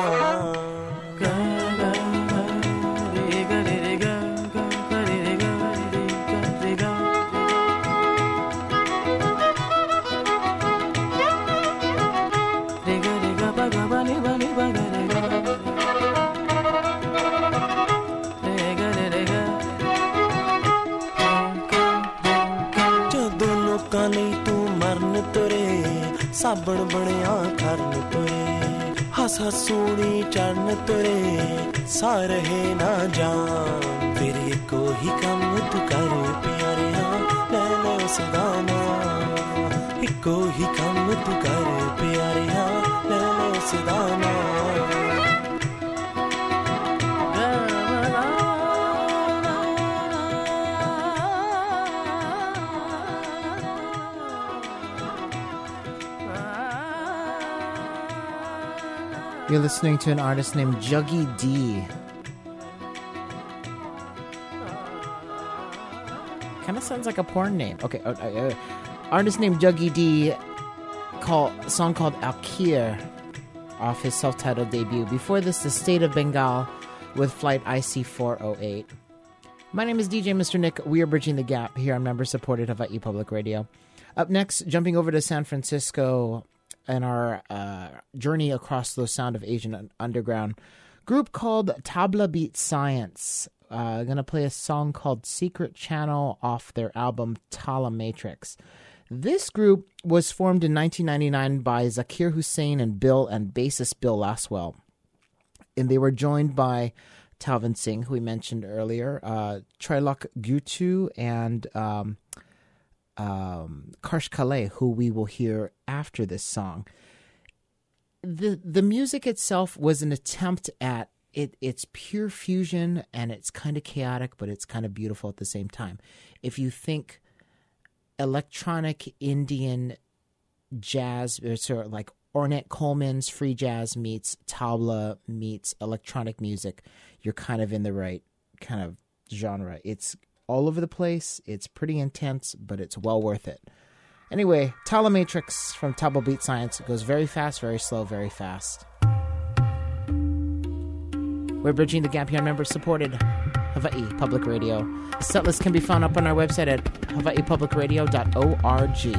ਸਾਬਣ ਬਣਿਆ ਕਰਨ ਤੁਰੇ ਹੱਸ ਹੱਸੂਣੀ ਚੰਨ ਤੁਰੇ ਸਾ ਰਹੇ ਨਾ ਜਾਨ ਫਿਰ ਇੱਕੋ ਹੀ ਕੰਮ ਤੂੰ ਕਰ ਪਿਆਰਿਆ ਲੈ ਲੈ ਉਸਦਾ ਨਾਮ ਇੱਕੋ ਹੀ ਕੰਮ ਤੂੰ ਕਰ ਪਿਆਰਿਆ ਲੈ ਲੈ ਉਸਦਾ ਨਾਮ You're listening to an artist named Juggy D. Kind of sounds like a porn name. Okay, artist named Juggy D. Song called Alkir off his self-titled debut. Before this, The State of Bengal with flight IC408. My name is DJ Mr. Nick. We are bridging the gap here on member-supported Hawaii Public Radio. Up next, jumping over to San Francisco and our journey across the sound of Asian underground group called Tabla Beat Science. Going to play a song called Secret Channel off their album Tala Matrix. This group was formed in 1999 by Zakir Hussain and bassist Bill Laswell. And they were joined by Talvin Singh, who we mentioned earlier, Trilok Gutu, and Karsh Kale, who we will hear after this song. The music itself was an attempt at it's pure fusion, and it's kind of chaotic, but it's kind of beautiful at the same time. If you think electronic Indian jazz, sort of like Ornette Coleman's free jazz meets tabla meets electronic music, you're kind of in the right kind of genre. It's all over the place. It's pretty intense, but it's well worth it. Anyway, Tala Matrix from Tabla Beat Science. It goes very fast, very slow, very fast. We're bridging the gap here on member-supported Hawaii Public Radio. The setlist can be found up on our website at hawaiipublicradio.org.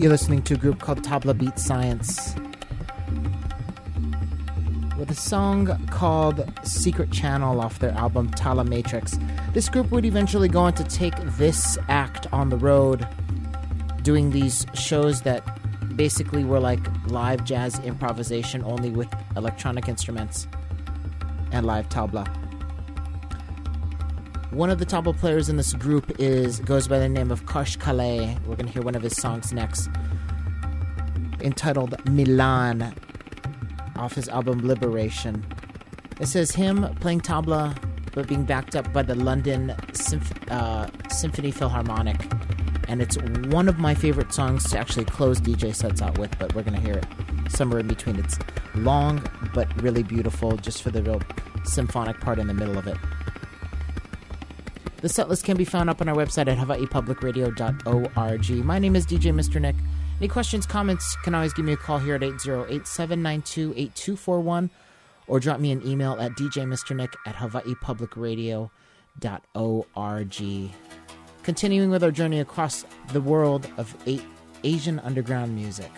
You're listening to a group called Tabla Beat Science with a song called Secret Channel off their album Tala Matrix. This group would eventually go on to take this act on the road, doing these shows that basically were like live jazz improvisation only with electronic instruments and live tabla. One of the tabla players in this group goes by the name of Karsh Kale. We're going to hear one of his songs next, entitled Milan, off his album Liberation. It says him playing tabla but being backed up by the London Symphony Philharmonic. And it's one of my favorite songs to actually close DJ sets out with, but we're going to hear it somewhere in between. It's long but really beautiful, just for the real symphonic part in the middle of it. The setlist can be found up on our website at hawaiipublicradio.org. My name is DJ Mr. Nick. Any questions, comments, can always give me a call here at 808-792-8241 or drop me an email at djmrnick@hawaiipublicradio.org. Continuing with our journey across the world of Asian underground music.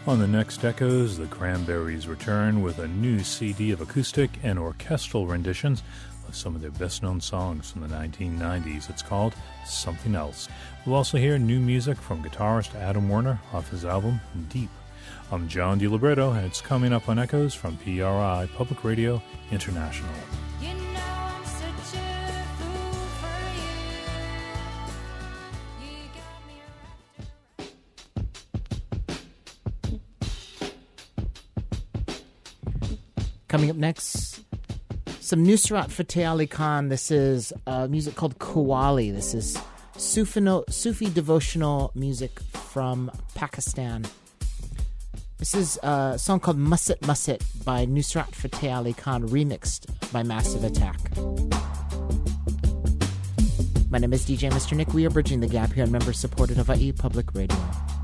On the next Echoes, the Cranberries return with a new CD of acoustic and orchestral renditions of some of their best-known songs from the 1990s. It's called Something Else. We'll also hear new music from guitarist Adam Werner off his album Deep. I'm John DiLibretto, and it's coming up on Echoes from PRI Public Radio International. Coming up next, some Nusrat Fateh Ali Khan. This is music called Qawwali. This is Sufi devotional music from Pakistan. This is a song called Masit Masit by Nusrat Fateh Ali Khan, remixed by Massive Attack. My name is DJ Mr. Nick. We are bridging the gap here on member-supported Hawaii Public Radio.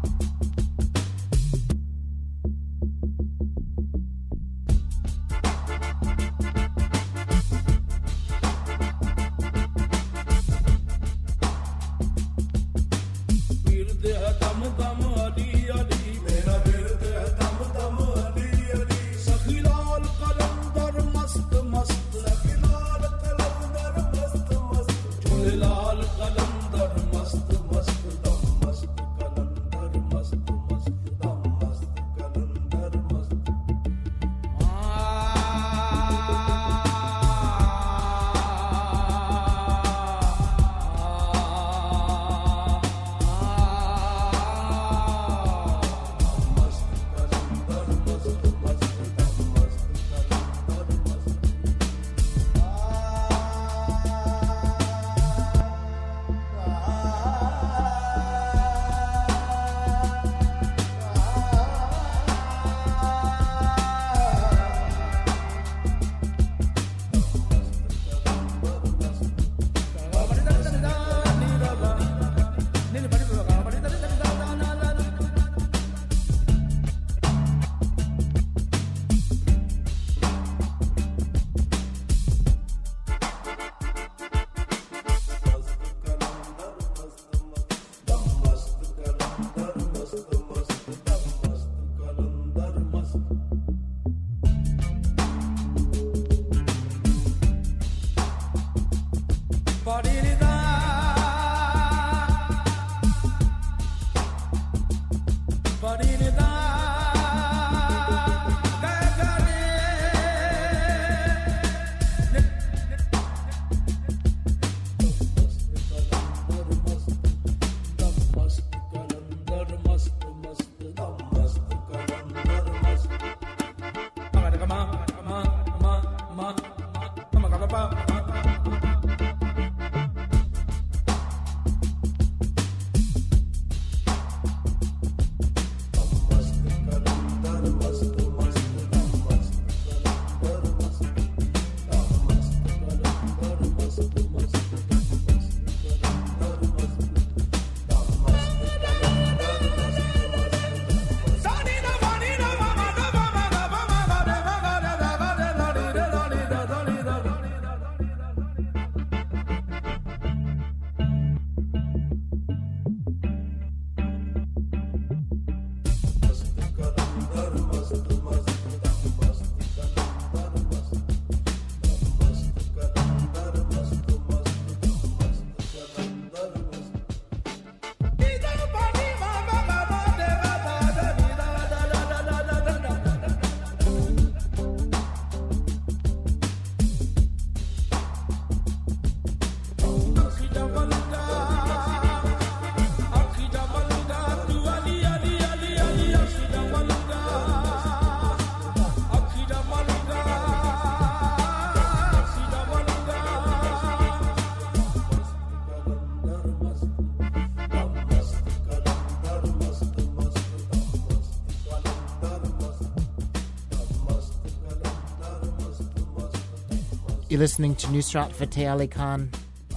You're listening to Nusrat Fateh Ali Khan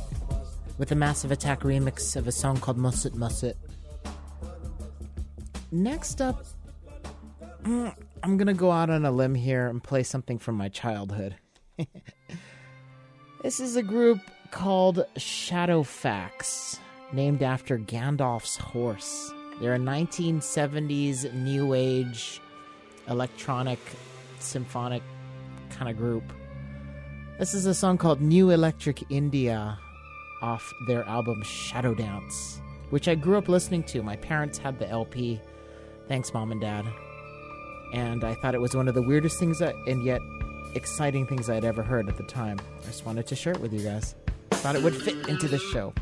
with a Massive Attack remix of a song called Masit Masit. Next up, I'm going to go out on a limb here and play something from my childhood. This is a group called Shadowfax, named after Gandalf's horse. They're a 1970s new age electronic symphonic kind of group. This is a song called New Electric India off their album Shadow Dance, which I grew up listening to. My parents had the LP. Thanks, Mom and Dad. And I thought it was one of the weirdest things and yet exciting things I'd ever heard at the time. I just wanted to share it with you guys. Thought it would fit into the show.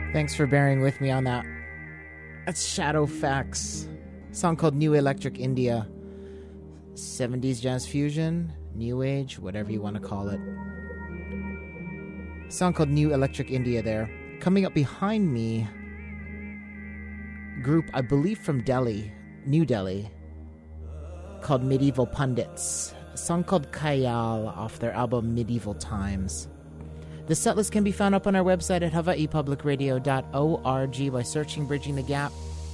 Thanks for bearing with me on that. That's Shadow Facts. A song called New Electric India. 70s jazz fusion, new age, whatever you want to call it. A song called New Electric India there. Coming up behind me, group, I believe from Delhi, New Delhi, called Medieval Pundits. A song called Khayal off their album Medieval Times. The setlist can be found up on our website at hawaiipublicradio.org by searching Bridging the Gap.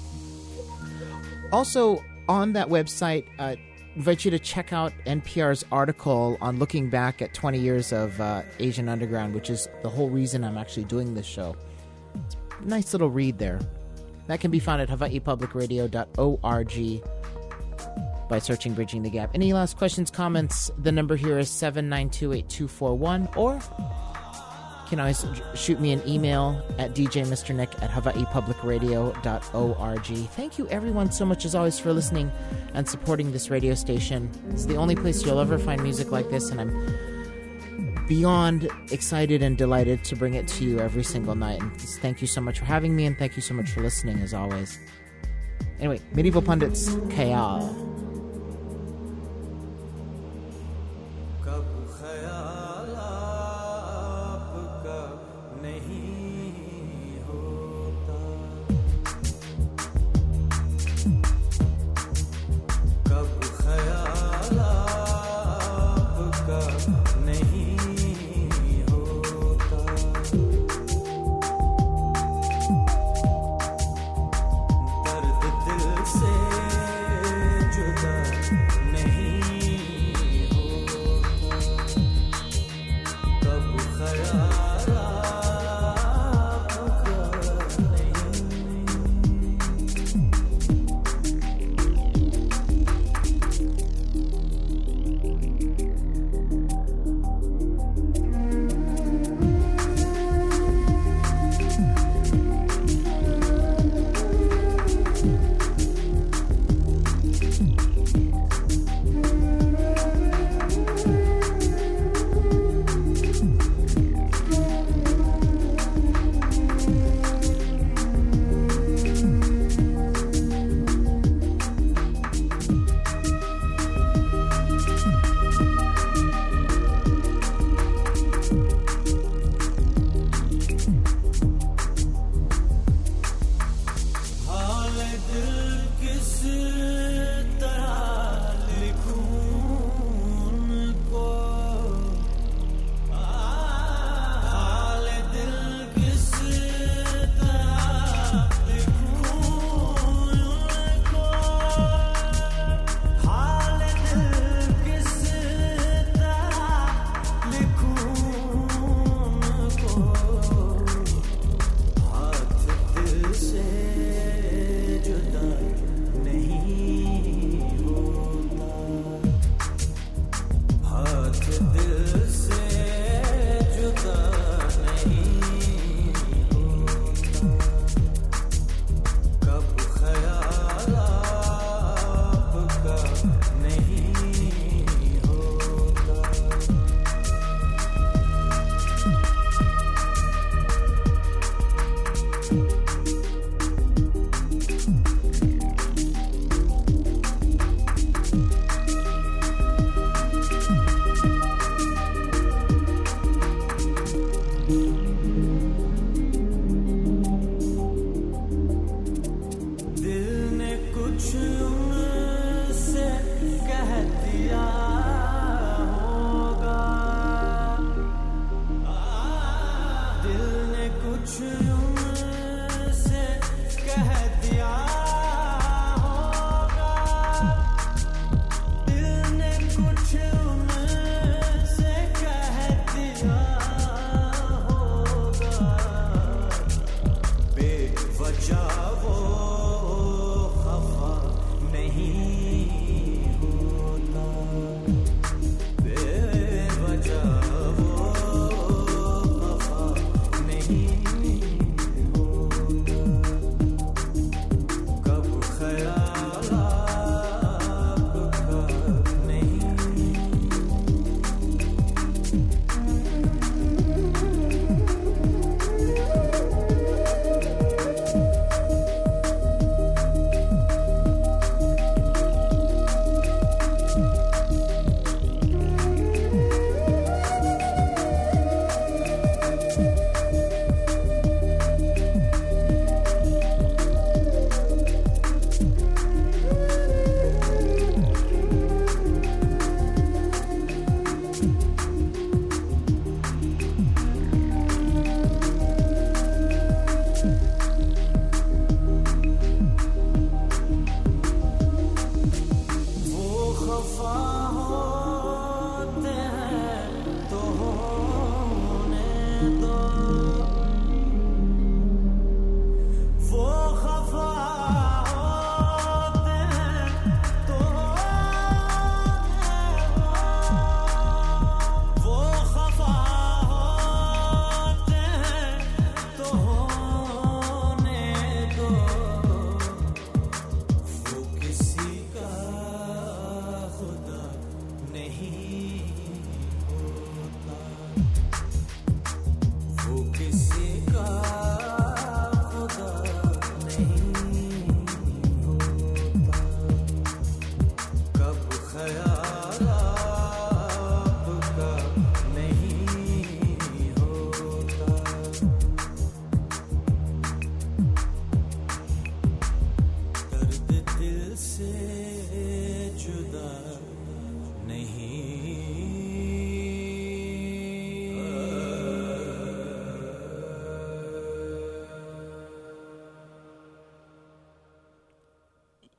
Also, on that website, I invite you to check out NPR's article on looking back at 20 years of Asian Underground, which is the whole reason I'm actually doing this show. It's a nice little read there. That can be found at hawaiipublicradio.org by searching Bridging the Gap. Any last questions, comments? The number here is 7928241, or you can always shoot me an email at djmrnick@hawaiipublicradio.org. Thank you everyone so much as always for listening and supporting this radio station. It's the only place you'll ever find music like this, and I'm beyond excited and delighted to bring it to you every single night. And thank you so much for having me, and thank you so much for listening as always. Anyway, Medieval Pundits, Khayal.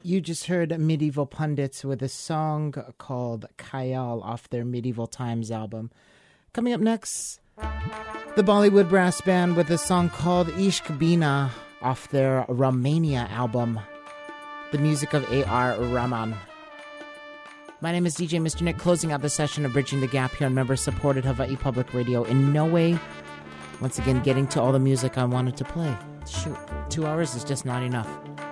You just heard Medieval Pundits with a song called Khayal off their Medieval Times album. Coming up next, the Bollywood Brass Band with a song called Ishq Bina off their Romania album, the music of A.R. Rahman. My name is DJ Mr. Nick, closing out the session of Bridging the Gap here on member-supported Hawaii Public Radio. In no way, once again, getting to all the music I wanted to play. Shoot, 2 hours is just not enough.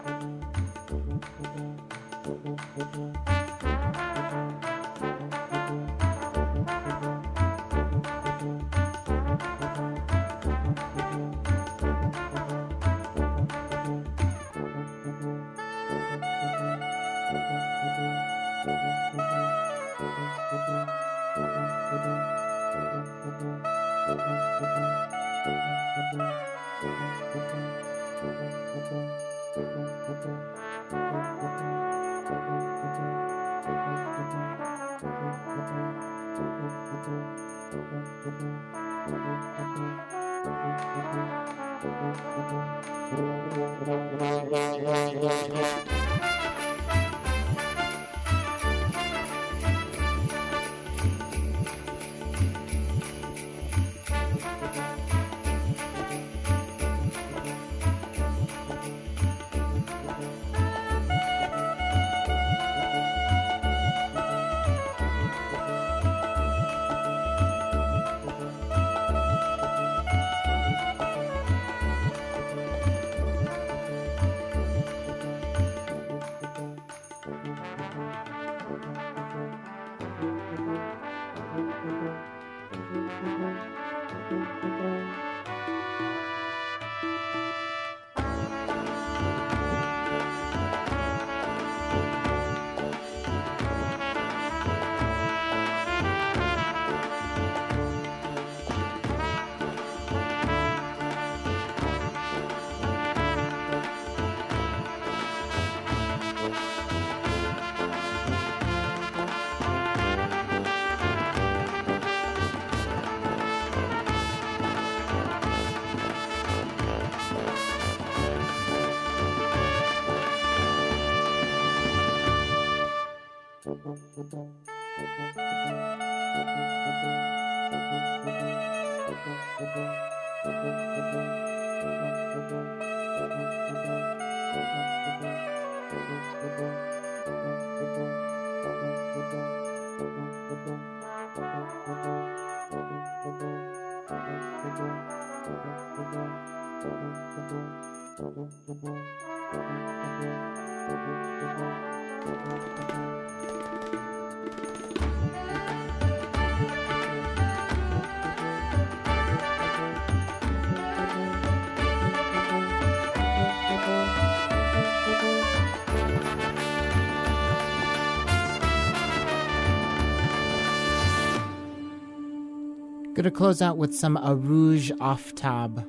Going to close out with some Arooj Aftab.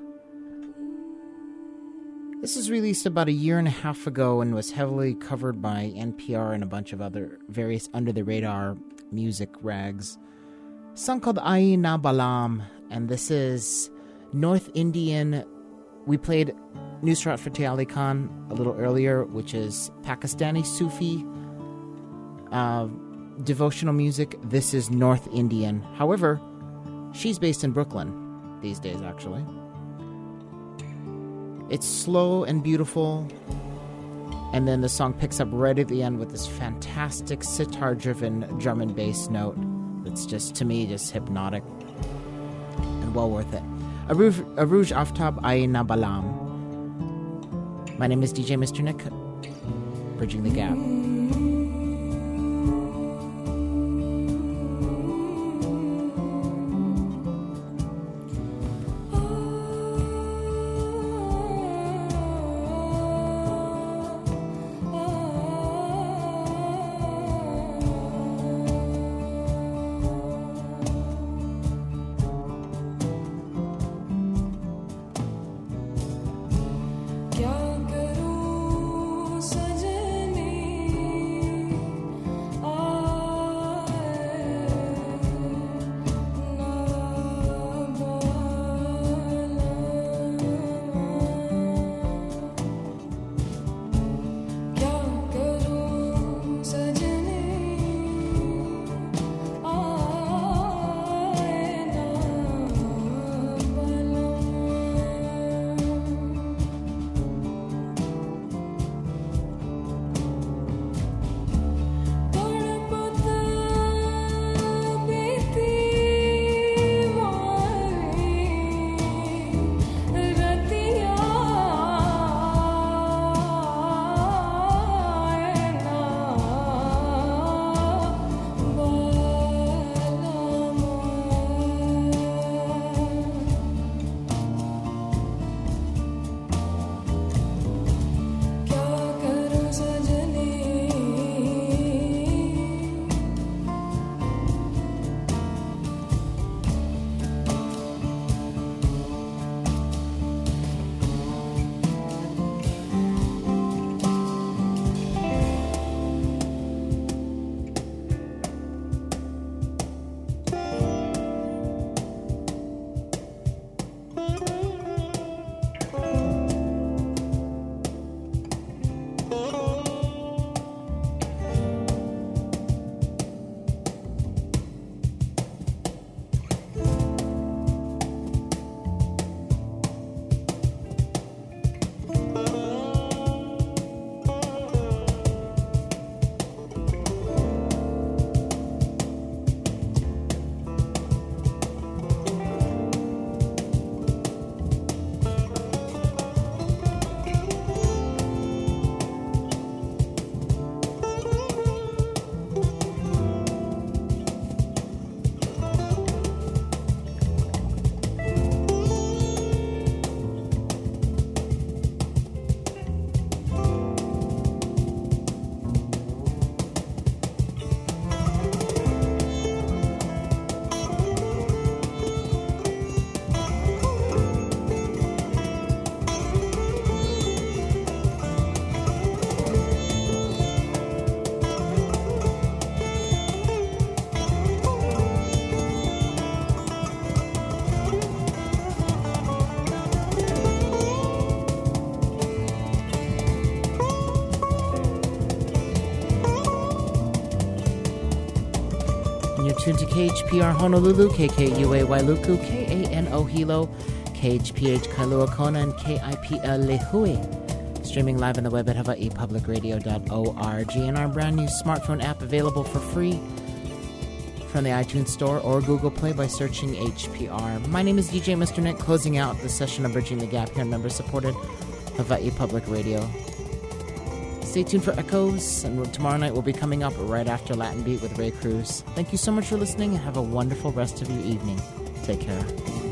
This was released about a year and a half ago and was heavily covered by NPR and a bunch of other various under-the-radar music rags. A song called Aaye Na Balam, and this is North Indian. We played Nusrat Fateh Ali Khan a little earlier, which is Pakistani Sufi devotional music. This is North Indian. However, she's based in Brooklyn these days, actually. It's slow and beautiful, and then the song picks up right at the end with this fantastic sitar-driven drum and bass note that's just, to me, just hypnotic and well worth it. Arooj Aftab, Aaye Na Balam. My name is DJ Mr. Nick, Bridging the Gap. क्या करूं सजनी tuned to KHPR Honolulu, KKUA Wailuku, KANO Hilo, KHPH Kailua Kona, and KIPL Lehui. Streaming live on the web at hawaiipublicradio.org, and our brand new smartphone app available for free from the iTunes Store or Google Play by searching HPR. My name is DJ Mr. Nick, closing out the session of Bridging the Gap here on member-supported Hawaii Public Radio. Stay tuned for Echoes, and tomorrow night we'll be coming up right after Latin Beat with Ray Cruz. Thank you so much for listening, and have a wonderful rest of your evening. Take care.